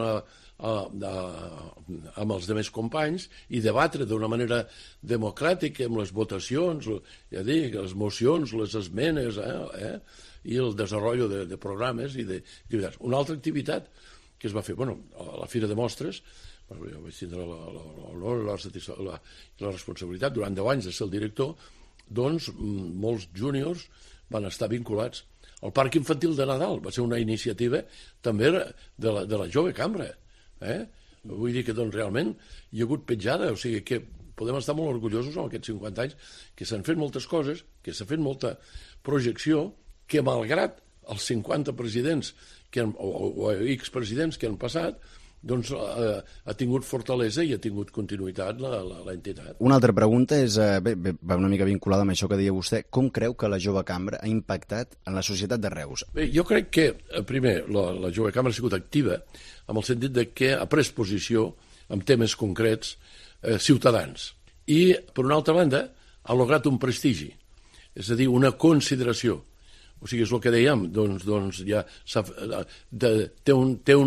amb els demés companys i debatre d'una manera democràtica amb les votacions, ja dic, les mocions, les esmenes i el desenvolupament de programes i d'activitats. Una altra activitat que es va fer, a la Fira de Mostres, jo vaig tindre l'honor i la responsabilitat durant 10 anys de ser el director, doncs molts júniors van estar vinculats. El Parc Infantil de Nadal va ser una iniciativa també de la jove cambra. Vull dir que realment hi ha hagut petjada, o sigui que podem estar molt orgullosos amb aquests 50 anys, que s'han fet moltes coses, que s'ha fet molta projecció, que malgrat els 50 presidents o expresidents que han passat, doncs ha tingut fortalesa i ha tingut continuïtat l'entitat. Una altra pregunta és, va una mica vinculada amb això que deia vostè, com creu que la jove cambra ha impactat en la societat de Reus? Bé, jo crec que, primer, la jove cambra ha sigut activa en el sentit de que ha pres posició en temes concrets ciutadans. I, per una altra banda, ha lograt un prestigi, és a dir, una consideració. O sigui, és el que dèiem, doncs ja té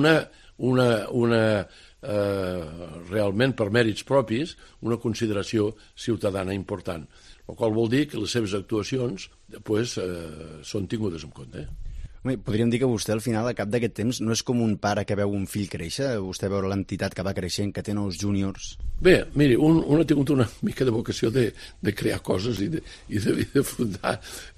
realment per mèrits propis una consideració ciutadana important, el qual vol dir que les seves actuacions són tingudes en compte. Podríem dir que vostè al final, al cap d'aquest temps, no és com un pare que veu un fill créixer, vostè veure l'entitat que va creixent, que té nous júniors. Bé, miri, un ha tingut una mica de vocació de crear coses i de fundar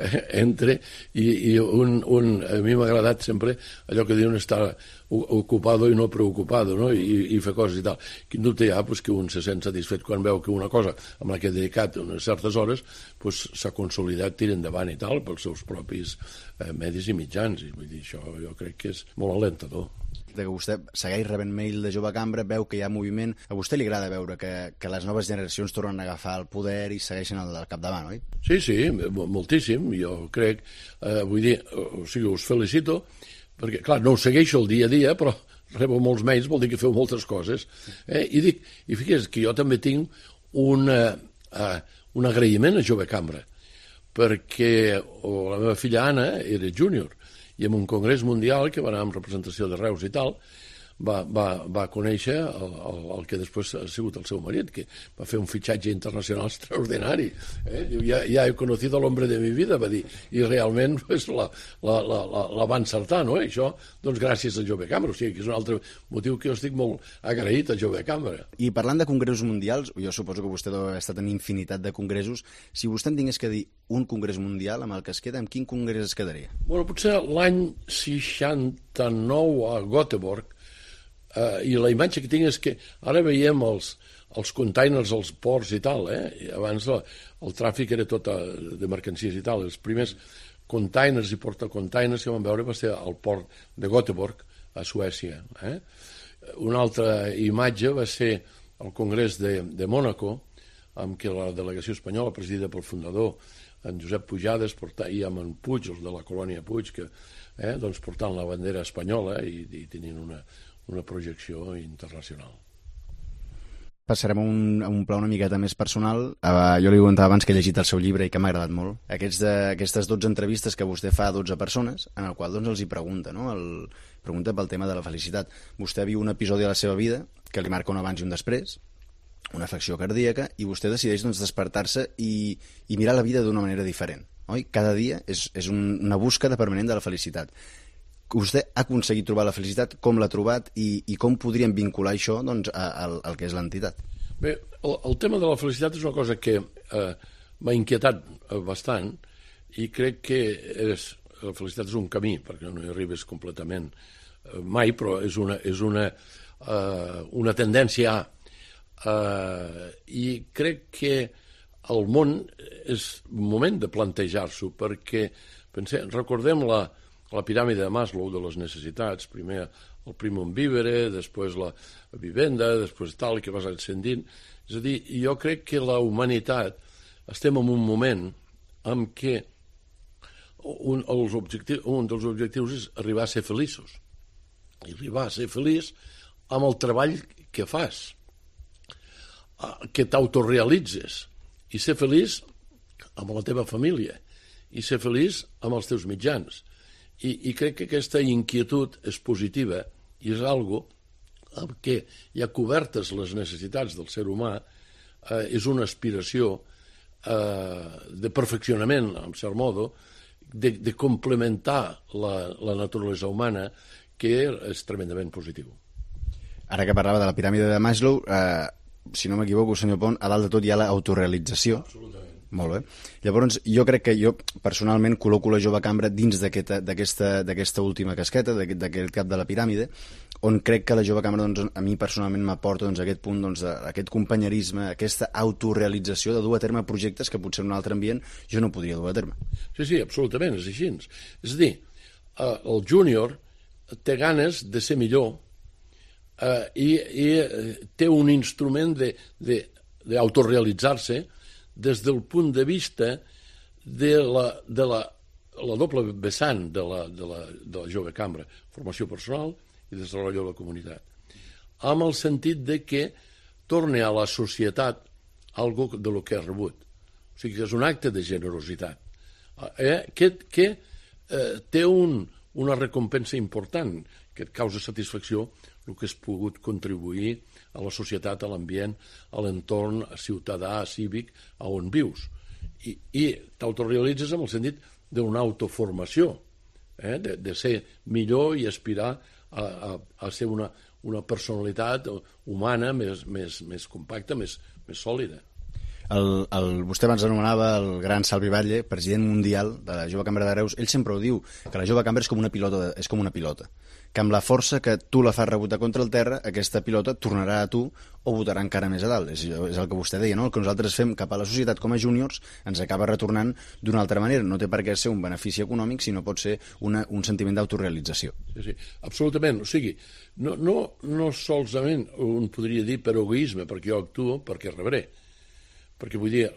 i a mi m'ha agradat sempre allò que diuen estar ocupado i no preocupado, no? I fer coses i tal. Quin dubte hi ha que un se sent satisfet quan veu que una cosa amb la que ha dedicat unes certes hores s'ha consolidat, tira endavant i tal, pels seus propis medis i mitjans. I vull dir, això jo crec que és molt alentador. Que vostè segueix rebent mail de jove cambra, veu que hi ha moviment. A vostè li agrada veure que les noves generacions tornen a agafar el poder i segueixen al capdavant, oi? Sí, moltíssim. Jo crec, vull dir, o sigui, us felicito, perquè, clar, no ho segueixo el dia a dia, però rebo molts mails, vol dir que feu moltes coses. I fixa't que jo també tinc un agraïment a Jove Cambra, perquè la meva filla Anna era júnior, i en un congrés mundial que va anar amb representació de Reus i tal, va conèixer el que després ha sigut el seu marit, que va fer un fitxatge internacional extraordinari. Diu, ja he conocido al hombre de mi vida, va dir, i realment la va encertar, no? I això, doncs, gràcies a Jove Cambra, o sigui, que és un altre motiu que jo estic molt agraït a Jove Cambra. I parlant de congressos mundials, jo suposo que vostè deu haver estat en infinitat de congressos, si vostè en tingués que dir un congrés mundial amb el que es queda, amb quin congrés es quedaria? Bueno, potser l'any 69 a Göteborg, i la imatge que tinc és que ara veiem els containers als ports i tal, i abans el tràfic era tot de mercancies i tal. Els primers containers i portacontainers que vam veure va ser al port de Göteborg, a Suècia. Una altra imatge va ser el Congrés de Mònaco, amb què la delegació espanyola, presidida pel fundador, en Josep Pujades, i amb en Puig, els de la colònia Puig, doncs portant la bandera espanyola i tenint una projecció internacional. Passarem a un pla una miqueta més personal. Jo li comentava abans que he llegit el seu llibre i que m'ha agradat molt. Aquestes 12 entrevistes que vostè fa a 12 persones, en el qual doncs, els hi pregunta, no? Pregunta pel tema de la felicitat. Vostè viu un episodi de la seva vida que li marca un abans i un després, una afecció cardíaca, i vostè decideix doncs, despertar-se i mirar la vida d'una manera diferent. Oi? Cada dia és una búsqueda permanent de la felicitat. Vostè ha aconseguit trobar la felicitat, com l'ha trobat i com podríem vincular això doncs, al que és l'entitat? Bé, el tema de la felicitat és una cosa que m'ha inquietat bastant i crec que la felicitat és un camí, perquè no hi arribes completament mai, però és una tendència i crec que el món és un moment de plantejar-s'ho, perquè recordem la piràmide de Maslow de les necessitats, primer el primum vivere, després la vivenda, després tal, que vas ascendint. És a dir, jo crec que la humanitat estem en un moment en què un dels objectius és arribar a ser feliços. I arribar a ser feliç amb el treball que fas, que t'autorealitzes, i ser feliç amb la teva família, i ser feliç amb els teus mitjans. I crec que aquesta inquietud és positiva i és algo amb què ja cobertes les necessitats del ser humà, és una aspiració de perfeccionament, en cert modo, de complementar la naturalesa humana, que és tremendament positiu. Ara que parlava de la piràmide de Maslow, si no m'equivoco, senyor Pont, a dalt de tot hi ha l'autorealització. Absolutament. Molt bé. Llavors, jo crec que jo personalment col·loco la Jove Cambra dins d'aquesta última casqueta, d'aquest cap de la piràmide, on crec que la Jove Cambra doncs, a mi personalment m'aporta doncs, aquest punt, doncs, aquest companyerisme, aquesta autorealització de dur a terme projectes que potser en un altre ambient jo no podria dur a terme. Sí, absolutament, és així. És a dir, el júnior té ganes de ser millor i té un instrument d'autorealitzar-se des del punt de vista de la doble vessant de la Jove Cambra, formació personal i desenvolupament de la comunitat, amb el sentit de que torni a la societat algo de lo que ha rebut. O sigui que és un acte de generositat que té una recompensa important, que et causa satisfacció el que has pogut contribuir a la societat, a l'ambient, a l'entorn ciutadà, cívic, a on vius. I t'autorealitzes en el sentit d'una autoformació, de ser millor i aspirar a ser una personalitat humana més compacta, més sòlida. Vostè abans anomenava el gran Salvi Batlle, president mundial de la Jove Cambra de Reus. Ell sempre ho diu, que la Jove Cambra és com una pilota, que amb la força que tu la fas rebotar contra el terra, aquesta pilota tornarà a tu o botarà encara més a dalt. És el que vostè deia, no? El que nosaltres fem cap a la societat com a júniors ens acaba retornant d'una altra manera. No té per què ser un benefici econòmic, sinó pot ser un sentiment d'autorealització. Sí, absolutament. O sigui, no solament un podria dir per egoisme, perquè jo actuo perquè rebré. Perquè vull dir,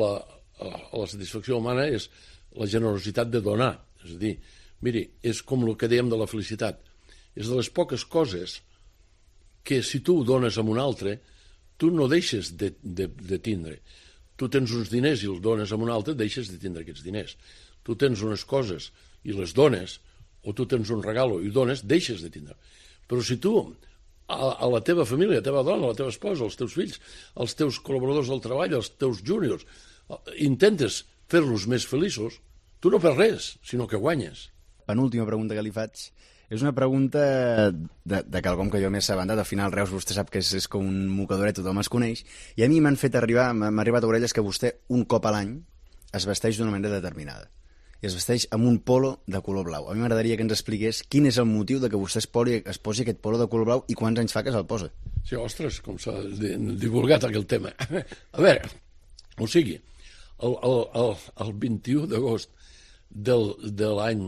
la satisfacció humana és la generositat de donar. És a dir, miri, és com el que dèiem de la felicitat. és de les poques coses que si tu ho dones a un altre, tu no deixes de tindre. Tu tens uns diners i els dones a un altre, deixes de tindre aquests diners. Tu tens unes coses i les dones, o tu tens un regalo i dones, deixes de tindre. Però si tu, a la teva família, a la teva dona, a la teva esposa, als teus fills, als teus col·laboradors del treball, als teus júniors, intentes fer-los més feliços, tu no perds res, sinó que guanyes. Penúltima pregunta que li faig. És una pregunta de quelcom que jo m'he assabentat. Al final, Reus, vostè sap que és com un mocadoret, tothom es coneix. I a mi m'ha arribat a orelles que vostè, un cop a l'any, es vesteix d'una manera determinada. I es vesteix amb un polo de color blau. A mi m'agradaria que ens expliqués quin és el motiu de que vostè es posi aquest polo de color blau i quants anys fa que se'l posa. Sí, ostres, com s'ha divulgat aquell tema. A veure, o sigui, el 21 d'agost de l'any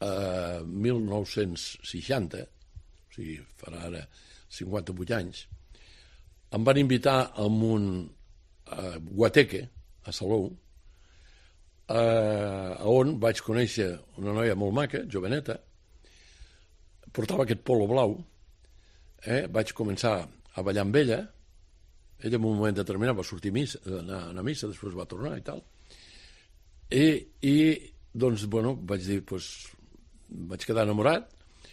1960, o sigui, farà ara 58 anys, em van invitar a un guateque a Salou, on vaig conèixer una noia molt maca, joveneta, portava aquest polo blau, vaig començar a ballar amb ella en un moment determinat va sortir a missa, després va tornar i tal, i doncs, bueno, vaig dir, vaig quedar enamorat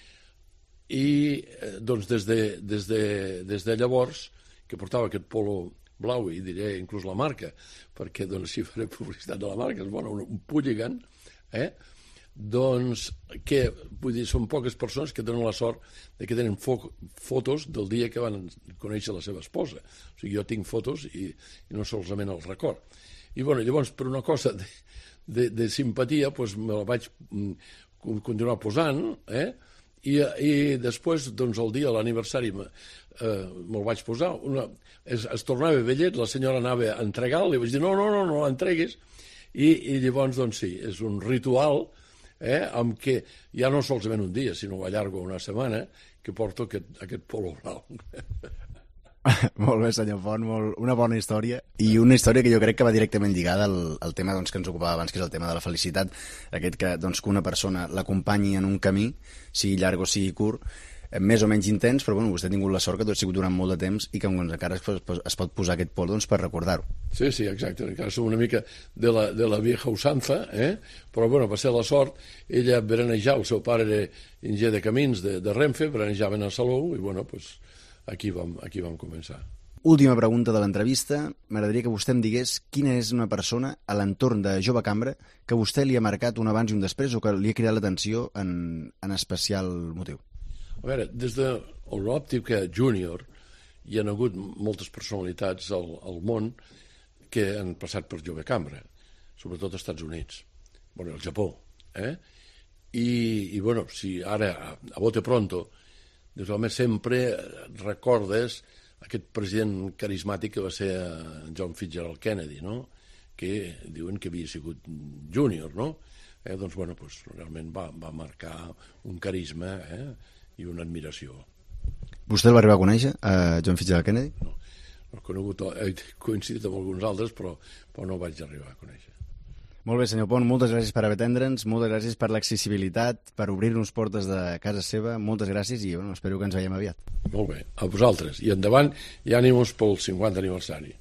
i doncs des de llavors que portava aquest polo blau i diré inclús la marca perquè doncs si faré publicitat de la marca és bona, un Pulligan doncs que vull dir, són poques persones que tenen la sort de que tenen fotos del dia que van conèixer la seva esposa, o sigui jo tinc fotos i no solament el record i bueno, llavors per una cosa de simpatia doncs me la vaig continuar posant i després doncs el dia de l'aniversari me'l vaig posar es tornava vellet, la senyora anava a entregar-lo i vaig dir no l'entreguis i llavors doncs sí, és un ritual amb què ja no solament un dia sinó allargo una setmana que porto aquest polo blau. Molt bé, senyor Font, una bona història i una història que jo crec que va directament lligada al tema doncs, que ens ocupava abans, que és el tema de la felicitat, aquest que una persona l'acompanyi en un camí, sigui llarg o sigui curt, més o menys intens, però bueno, vostè ha tingut la sort que tot ha sigut durant molt de temps i que encara es pot posar aquest pol doncs, per recordar-ho. Sí, exacte, encara som una mica de la vieja usanza, però bueno, va ser la sort, ella veranejar, el seu pare era enginyer de camins de Renfe, veranejaven a Salou i bueno, doncs aquí vam començar. Última pregunta de l'entrevista. M'agradaria que vostè em digués quina és una persona a l'entorn de Jove Cambra que vostè li ha marcat un abans i un després o que li ha cridat l'atenció en especial motiu. A veure, des de l'òptica júnior hi ha hagut moltes personalitats al món que han passat per Jove Cambra, sobretot als Estats Units, bueno, al Japó. I bueno, si ara, a bote pronto, des home sempre recordes aquest president carismàtic que va ser John Fitzgerald Kennedy, no? Que diuen que havia sigut júnior, no? Doncs, bueno, realment va marcar un carisma i una admiració. Vostè el va arribar a conèixer, John Fitzgerald Kennedy? No, he coincidit amb alguns altres, però no el vaig arribar a conèixer. Molt bé, senyor Pont, moltes gràcies per atendre'ns, moltes gràcies per l'accessibilitat, per obrir-nos portes de casa seva, moltes gràcies i bueno, espero que ens veiem aviat. Molt bé, a vosaltres. I endavant i ànimos pel 50 aniversari.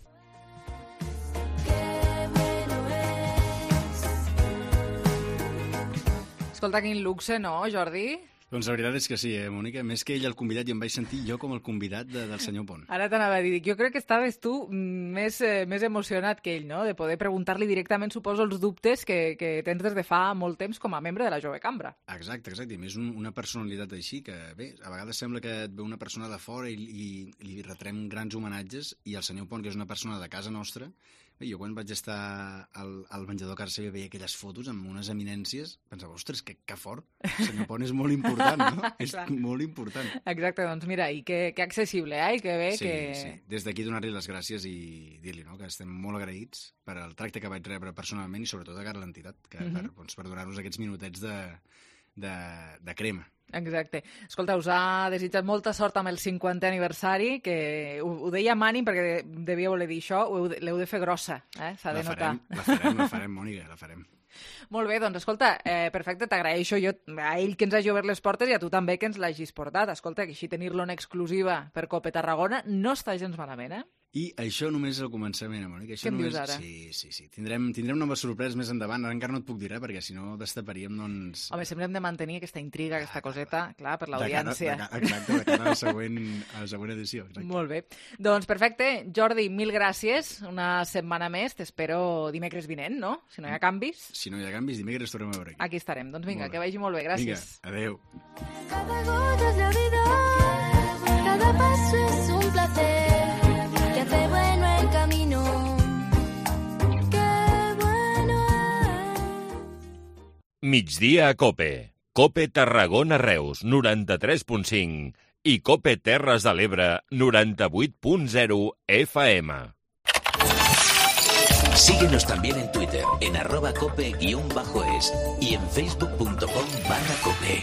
Escolta, quin luxe, no, Jordi? Doncs la veritat és que sí, Mònica. Més que ell el convidat, jo em vaig sentir jo com el convidat del senyor Pont. Ara t'anava a dir, jo crec que estaves tu més emocionat que ell, no? De poder preguntar-li directament, suposo, els dubtes que tens des de fa molt temps com a membre de la Jove Cambra. Exacte. I més una personalitat així que, bé, a vegades sembla que et ve una persona de fora i li retrem grans homenatges i el senyor Pont, que és una persona de casa nostra, bé, jo quan vaig estar al menjador a casa seva veia aquelles fotos amb unes eminències, pensava, ostres, que fort, el senyor Pont és molt important, no? És molt important. Exacte, doncs mira, i que accessible, i que bé que... Sí, des d'aquí donar-li les gràcies i dir-li que estem molt agraïts per el tracte que vaig rebre personalment i sobretot de cara a l'entitat, per donar-nos aquests minutets de crema. Exacte. Escolta, us ha desitjat molta sort amb el 50è aniversari, que ho deia amb ànim perquè devia voler dir això, l'heu de fer grossa, s'ha de notar. La farem, Mònica, la farem. Molt bé, doncs escolta, perfecte, t'agraeixo jo a ell que ens hagi obert les portes i a tu també que ens l'hagis portat. Escolta, que així tenir-lo en exclusiva per Cope Tarragona no està gens malament, I això només és el començament, Mònica. Què em dius ara? Sí. Tindrem noves sorpreses més endavant. Ara encara no et puc dir, perquè si no destaparíem, doncs... Home, sempre hem de mantenir aquesta intriga, aquesta coseta, clar, per l'audiència. Exacte, de cara a la següent edició. Exacte. Molt bé. Doncs perfecte. Jordi, mil gràcies. Una setmana més. T'espero dimecres vinent, no? Si no hi ha canvis. Si no hi ha canvis, dimecres tornem a veure aquí. Aquí estarem. Doncs vinga, que vagi molt bé. Gràcies. Vinga, adeu. Cada gota es la vida, cada paso es un placer. Que hace bueno el camino, qué bueno es. Migdia a Cope. Cope Tarragona Reus, 93.5 i Cope Terres de l'Ebre, 98.0 FM. Síguenos también en Twitter, en @cope_es y en facebook.com/cope.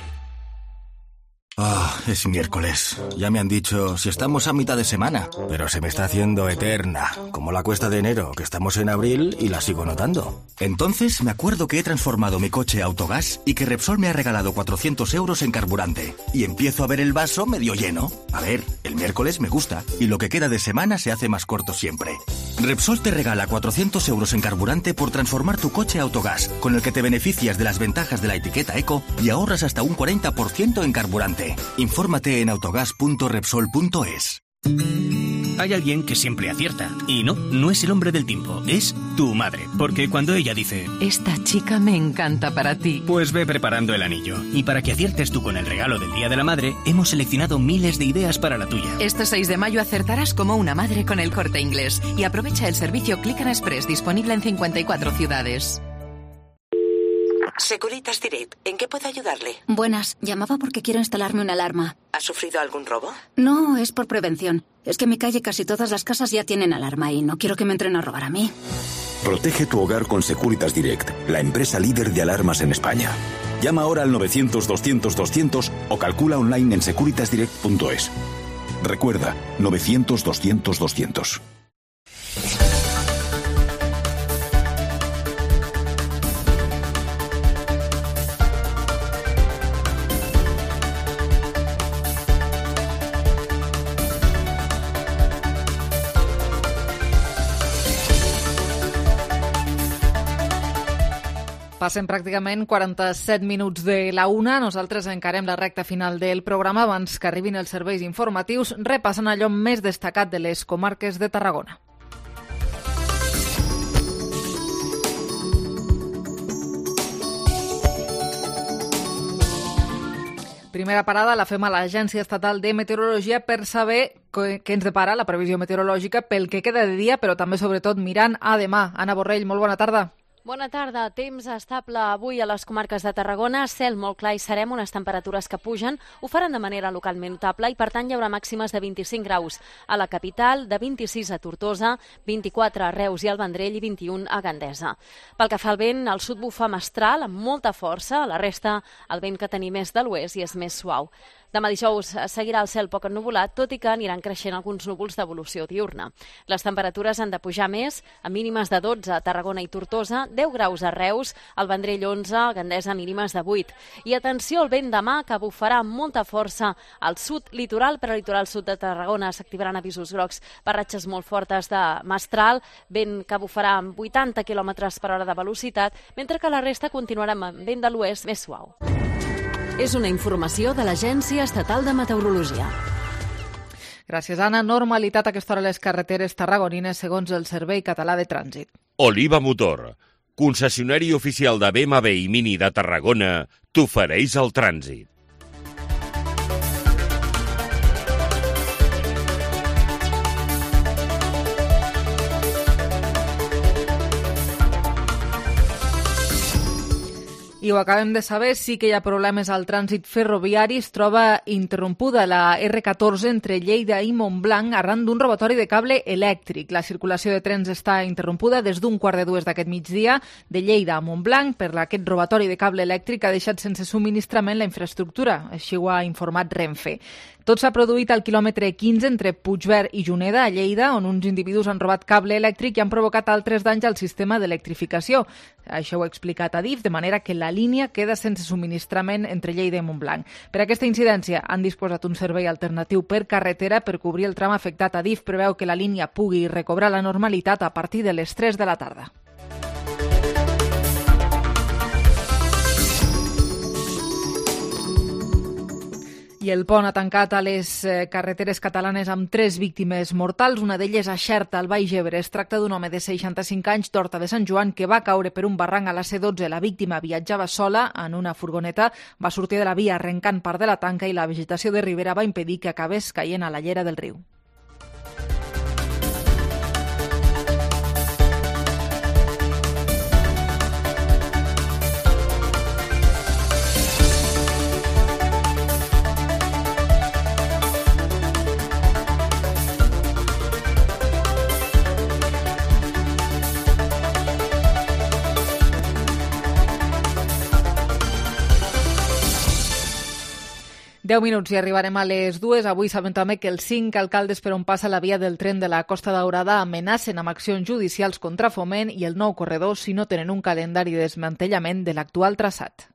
Es miércoles. Ya me han dicho si estamos a mitad de semana, pero se me está haciendo eterna, como la cuesta de enero, que estamos en abril y la sigo notando. Entonces me acuerdo que he transformado mi coche a autogás y que Repsol me ha regalado 400 euros en carburante. Y empiezo a ver el vaso medio lleno. A ver, el miércoles me gusta y lo que queda de semana se hace más corto siempre. Repsol te regala 400 euros en carburante por transformar tu coche a autogás, con el que te beneficias de las ventajas de la etiqueta Eco y ahorras hasta un 40% en carburante. Infórmate en autogas.repsol.es. Hay alguien que siempre acierta. Y no es el hombre del tiempo, es tu madre. Porque cuando ella dice... Esta chica me encanta para ti. Pues ve preparando el anillo. Y para que aciertes tú con el regalo del Día de la Madre, hemos seleccionado miles de ideas para la tuya. Este 6 de mayo acertarás como una madre con El Corte Inglés. Y aprovecha el servicio Click and Express disponible en 54 ciudades. Securitas Direct, ¿en qué puedo ayudarle? Buenas, llamaba porque quiero instalarme una alarma. ¿Ha sufrido algún robo? No, es por prevención. Es que en mi calle casi todas las casas ya tienen alarma y no quiero que me entren a robar a mí. Protege tu hogar con Securitas Direct, la empresa líder de alarmas en España. Llama ahora al 900-200-200 o calcula online en securitasdirect.es. Recuerda, 900-200-200. Passen pràcticament 47 minuts de la una. Nosaltres encarem la recta final del programa abans que arribin els serveis informatius, repassant allò més destacat de les comarques de Tarragona. Primera parada la fem a l'Agència Estatal de Meteorologia per saber què ens depara la previsió meteorològica pel que queda de dia, però també, sobretot, mirant a demà. Anna Borrell, molt bona tarda. Bona tarda. Temps estable avui a les comarques de Tarragona, cel molt clar i serem, unes temperatures que pugen, ho faran de manera localment notable i per tant hi haurà màximes de 25 graus a la capital, de 26 a Tortosa, 24 a Reus i al Vendrell i 21 a Gandesa. Pel que fa al vent, al sud bufa mestral amb molta força, a la resta el vent que tenim és de l'oest i és més suau. Demà dijous seguirà el cel poc ennuvolat, tot i que aniran creixent alguns núvols d'evolució diurna. Les temperatures han de pujar més, a mínimes de 12 a Tarragona i Tortosa, 10 graus a Reus, al Vendrell 11, a Gandesa mínimes de 8. I atenció al vent demà, que bufarà amb molta força al sud litoral, per al litoral sud de Tarragona s'activaran avisos grocs per ratxes molt fortes de mestral, vent que bufarà amb 80 km per hora de velocitat, mentre que la resta continuarà amb vent de l'oest més suau. És una informació de l'Agència Estatal de Meteorologia. Gràcies, Anna. Normalitat a aquesta hora a les carreteres tarragonines segons el Servei Català de Trànsit. Oliva Motor, concessionari oficial de BMW i Mini de Tarragona, t'ofereix el trànsit. I ho acabem de saber, sí que hi ha problemes al trànsit ferroviari. Es troba interrompuda la R14 entre Lleida i Montblanc arran d'un robatori de cable elèctric. La circulació de trens està interrompuda des d'un 1:45 d'aquest migdia de Lleida a Montblanc per aquest robatori de cable elèctric ha deixat sense subministrament la infraestructura, així ho ha informat Renfe. Tot s'ha produït al quilòmetre 15 entre Puigverd i Juneda, a Lleida, on uns individus han robat cable elèctric i han provocat altres danys al sistema d'electrificació. Això ho ha explicat Adif, de manera que la línia queda sense subministrament entre Lleida i Montblanc. Per aquesta incidència han disposat un servei alternatiu per carretera per cobrir el tram afectat. Adif preveu que la línia pugui recobrar la normalitat a partir de les 3 de la tarda. I el pont ha tancat a les carreteres catalanes amb 3 víctimes mortals. Una d'elles a Xerta, al Baix Ebre. Es tracta d'un home de 65 anys d'Horta de Sant Joan que va caure per un barranc a la C12. La víctima viatjava sola en una furgoneta, va sortir de la via arrencant part de la tanca i la vegetació de ribera va impedir que acabés caient a la llera del riu. Deu minuts i arribarem a les 2. Avui sabem també que els 5 alcaldes per on passa la via del tren de la Costa Daurada amenacen amb accions judicials contra Foment i el nou corredor si no tenen un calendari de desmantellament de l'actual traçat.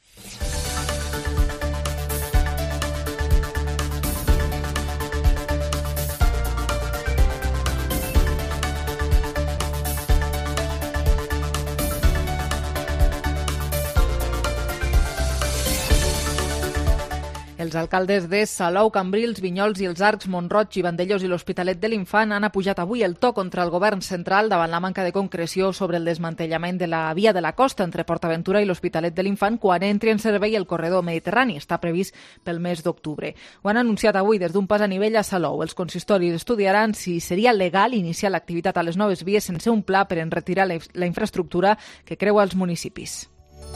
Els alcaldes de Salou, Cambrils, Vinyols i els Arcs, Mont-roig i Vandellós i l'Hospitalet de l'Infant han apujat avui el to contra el govern central davant la manca de concreció sobre el desmantellament de la via de la costa entre PortAventura i l'Hospitalet de l'Infant quan entri en servei el corredor mediterrani. Està previst pel mes d'octubre. Ho han anunciat avui des d'un pas a nivell a Salou. Els consistoris estudiaran si seria legal iniciar l'activitat a les noves vies sense un pla per enretirar la infraestructura que creua els municipis.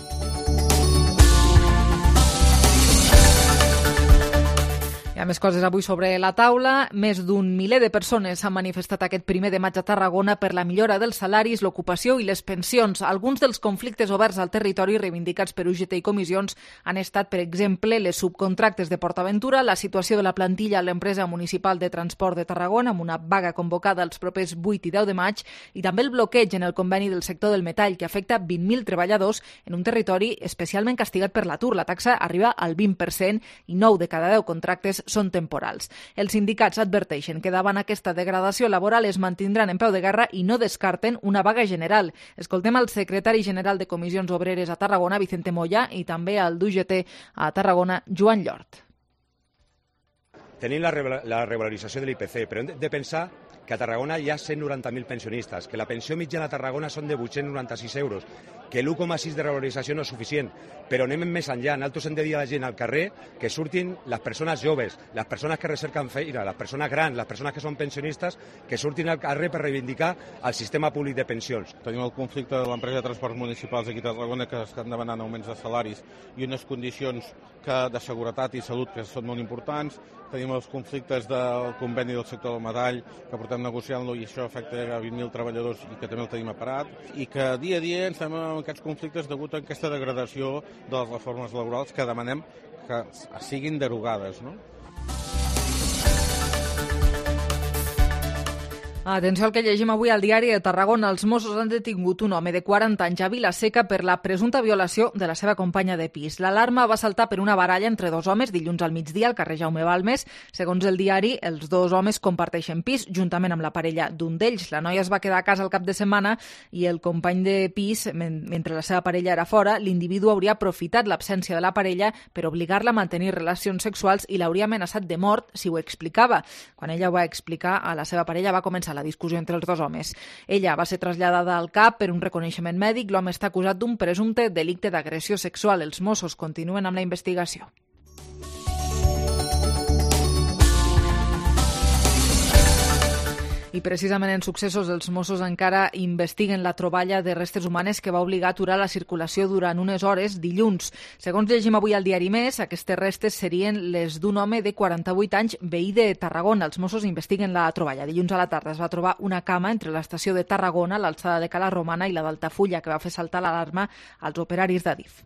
Hi ha més coses avui sobre la taula. Més d'un miler de persones s'han manifestat aquest 1 de maig a Tarragona per la millora dels salaris, l'ocupació i les pensions. Alguns dels conflictes oberts al territori reivindicats per UGT i comissions han estat, per exemple, les subcontractes de PortAventura, la situació de la plantilla a l'empresa municipal de transport de Tarragona, amb una vaga convocada els propers 8 i 10 de maig, i també el bloqueig en el conveni del sector del metall, que afecta 20.000 treballadors en un territori especialment castigat per l'atur. La taxa arriba al 20% i 9 de cada 10 contractes són temporals. Els sindicats adverteixen que davant aquesta degradació laboral es mantindran en peu de guerra i no descarten una vaga general. Escoltem al secretari general de Comissions Obreres a Tarragona, Vicente Moya, i també al d'UGT a Tarragona, Joan Llort. Tenim la regularització de l'IPC, però hem de pensar que a Tarragona hi ha 190.000 pensionistes, que la pensió mitjana a Tarragona són de 896 euros, que l'1,6 de revalorització no és suficient, però anem més enllà. Nosaltres hem de dir a la gent al carrer que surtin les persones joves, les persones que recerquen feina, les persones grans, les persones que són pensionistes, que surtin al carrer per reivindicar el sistema públic de pensions. Tenim el conflicte de l'empresa de transports municipals aquí a Tarragona que estan demanant augments de salaris i unes condicions de seguretat i salut que són molt importants. Tenim els conflictes del conveni del sector del metall que portem negociant-lo i això afecta a 20.000 treballadors i que també el tenim aparat, i que dia a dia ens estem en aquests conflictes degut a aquesta degradació de les reformes laborals que demanem que siguin derogades, no? Atenció al que llegim avui al diari de Tarragona. Els Mossos han detingut un home de 40 anys a Vila-seca per la presumpta violació de la seva companya de pis. L'alarma va saltar per una baralla entre dos homes dilluns al migdia al carrer Jaume Balmes. Segons el diari, els dos homes comparteixen pis juntament amb la parella d'un d'ells. La noia es va quedar a casa el cap de setmana i el company de pis, mentre la seva parella era fora, l'individu hauria aprofitat l'absència de la parella per obligar-la a mantenir relacions sexuals i l'hauria amenaçat de mort si ho explicava. Quan ella ho va explicar a la seva parella va començar la discussió entre els dos homes. Ella va ser traslladada al CAP per un reconeixement mèdic. L'home està acusat d'un presumpte delicte d'agressió sexual. Els Mossos continuen amb la investigació. I precisament en successos els Mossos encara investiguen la troballa de restes humanes que va obligar a aturar la circulació durant unes hores dilluns. Segons llegim avui al diari Més, aquestes restes serien les d'un home de 48 anys veí de Tarragona. Els Mossos investiguen la troballa. Dilluns a la tarda es va trobar una cama entre l'estació de Tarragona, l'alçada de Cala Romana i la d'Altafulla, que va fer saltar l'alarma als operaris d'Adif.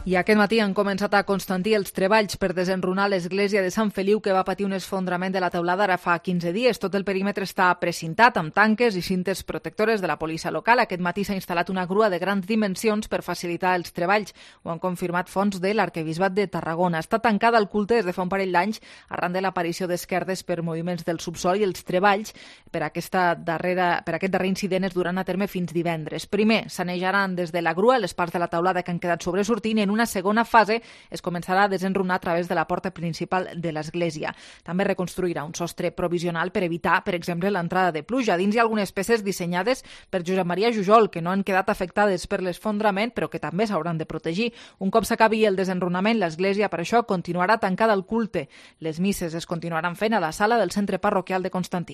I aquest matí han començat a Constantí els treballs per desenrunar l'església de Sant Feliu, que va patir un esfondrament de la teulada ara fa 15 dies. Tot el perímetre està precintat amb tanques i cintes protectores de la policia local. Aquest matí s'ha instal·lat una grua de grans dimensions per facilitar els treballs. Ho han confirmat fonts de l'Arquebisbat de Tarragona. Està tancada el culte des de fa un parell d'anys arran de l'aparició d'esquerdes per moviments del subsol, i els treballs per aquest darrer incident es duran a terme fins divendres. Primer, sanejaran des de la grua les parts de la teulada que han quedat sobresortint, i en una segona fase es començarà a desenrunar a través de la porta principal de l'església. També reconstruirà un sostre provisional per evitar, per exemple, l'entrada de pluja. Dins hi ha algunes peces dissenyades per Josep Maria Jujol, que no han quedat afectades per l'esfondrament, però que també s'hauran de protegir. Un cop s'acabi el desenrunament, l'església, per això, continuarà tancada al culte. Les misses es continuaran fent a la sala del centre parroquial de Constantí.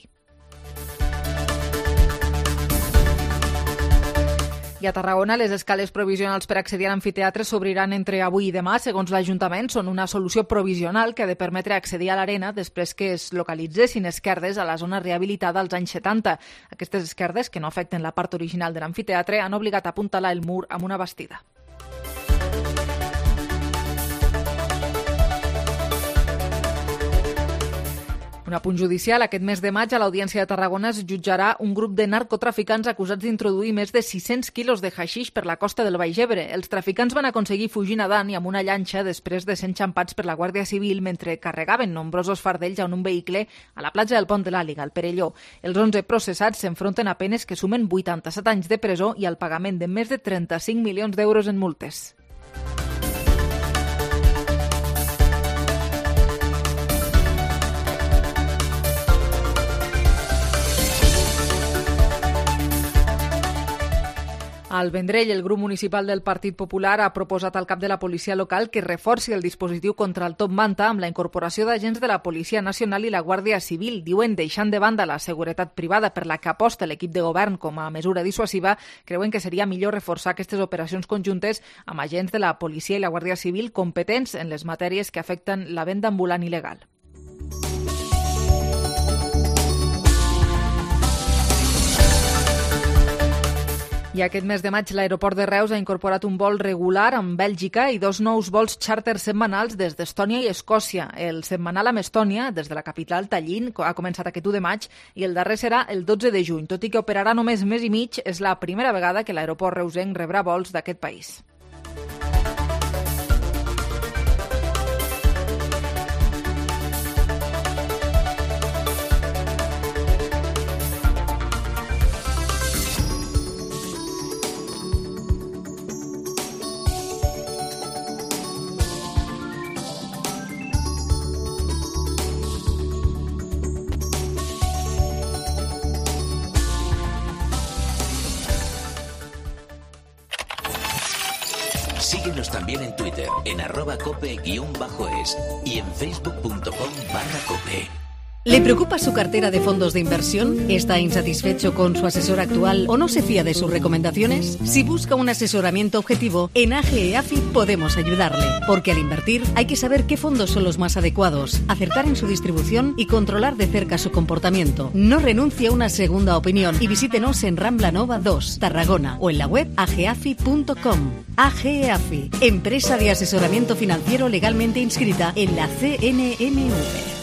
I a Tarragona, les escales provisionals per accedir a l'amfiteatre s'obriran entre avui i demà. Segons l'Ajuntament, són una solució provisional que ha de permetre accedir a l'arena després que es localitzessin esquerdes a la zona rehabilitada als anys 70. Aquestes esquerdes, que no afecten la part original de l'amfiteatre, han obligat a apuntalar el mur amb una bastida. Un apunt judicial. Aquest mes de maig a l'Audiència de Tarragona es jutjarà un grup de narcotraficants acusats d'introduir més de 600 quilos de haixix per la costa del Baix Ebre. Els traficants van aconseguir fugir nedant i amb una llanxa després de ser enxampats per la Guàrdia Civil mentre carregaven nombrosos fardells en un vehicle a la platja del Pont de l'Àliga, al Perelló. Els 11 processats s'enfronten a penes que sumen 87 anys de presó i al pagament de més de 35 milions d'euros en multes. Al Vendrell, el grup municipal del Partit Popular ha proposat al cap de la policia local que reforci el dispositiu contra el top manta amb la incorporació d'agents de la Policia Nacional i la Guàrdia Civil. Diuen, deixant de banda la seguretat privada per la que aposta l'equip de govern com a mesura dissuasiva, creuen que seria millor reforçar aquestes operacions conjuntes amb agents de la Policia i la Guàrdia Civil competents en les matèries que afecten la venda ambulant il·legal. I aquest mes de maig l'aeroport de Reus ha incorporat un vol regular amb Bèlgica i 2 nous vols xàrter setmanals des d'Estònia i Escòcia. El setmanal amb Estònia, des de la capital Tallinn, ha començat aquest 1 de maig i el darrer serà el 12 de juny. Tot i que operarà només mes i mig, és la primera vegada que l'aeroport reusenc rebrà vols d'aquest país. Síguenos también en Twitter, en @cope_es y en facebook.com/cope. ¿Le preocupa su cartera de fondos de inversión? ¿Está insatisfecho con su asesor actual o no se fía de sus recomendaciones? Si busca un asesoramiento objetivo, en AGEAFI podemos ayudarle. Porque al invertir hay que saber qué fondos son los más adecuados, acertar en su distribución y controlar de cerca su comportamiento. No renuncie a una segunda opinión y visítenos en Rambla Nova 2, Tarragona, o en la web ageafi.com. AGEAFI, empresa de asesoramiento financiero legalmente inscrita en la CNMV.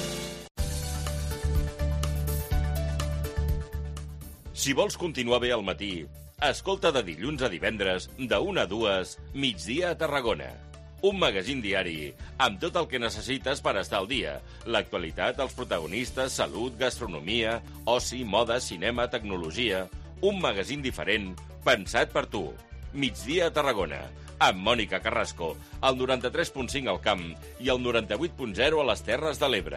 Si vols continuar bé al matí, escolta de dilluns a divendres, de 1 a 2, Migdia a Tarragona. Un magazín diari amb tot el que necessites per estar al dia. L'actualitat, els protagonistes, salut, gastronomia, oci, moda, cinema, tecnologia. Un magazín diferent, pensat per tu. Migdia a Tarragona, amb Mònica Carrasco, al 93.5 al Camp i al 98.0 a les Terres de l'Ebre.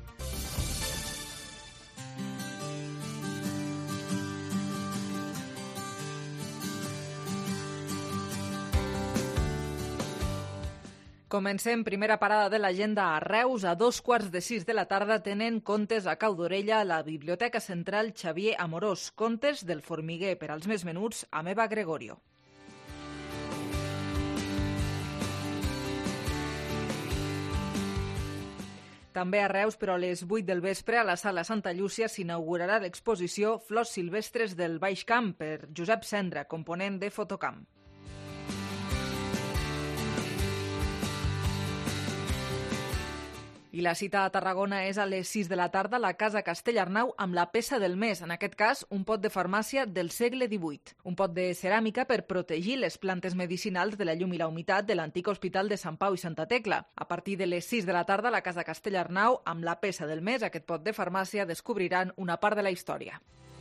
Comencem primera parada de l'agenda a Reus. A 5:15 de la tarda tenen contes a cau d'orella a la Biblioteca Central Xavier Amorós. Contes del Formiguer per als més menuts amb Eva Gregorio. També a Reus, però a les 8 del vespre, a la Sala Santa Llúcia s'inaugurarà l'exposició Flors silvestres del Baix Camp per Josep Cendra, component de Fotocamp. I la cita a Tarragona és a les 6 de la tarda a la Casa Castellarnau amb la peça del mes, en aquest cas un pot de farmàcia del segle XVIII. Un pot de ceràmica per protegir les plantes medicinals de la llum i la humitat de l'antic hospital de Sant Pau i Santa Tecla. A partir de les 6 de la tarda a la Casa Castellarnau, amb la peça del mes, aquest pot de farmàcia, descobriran una part de la història.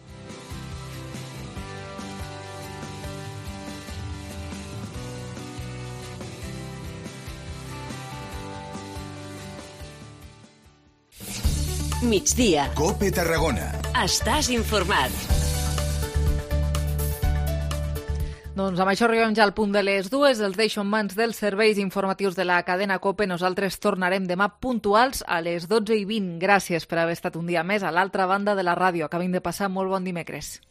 Migdia. COPE Tarragona. Estàs informat. Doncs amb això arribem ja al punt de les 2. Els deixo en mans dels serveis informatius de la cadena COPE. Nosaltres tornarem demà puntuals a les 12:20. Gràcies per haver estat un dia més a l'altra banda de la ràdio. Acabem de passar molt bon dimecres.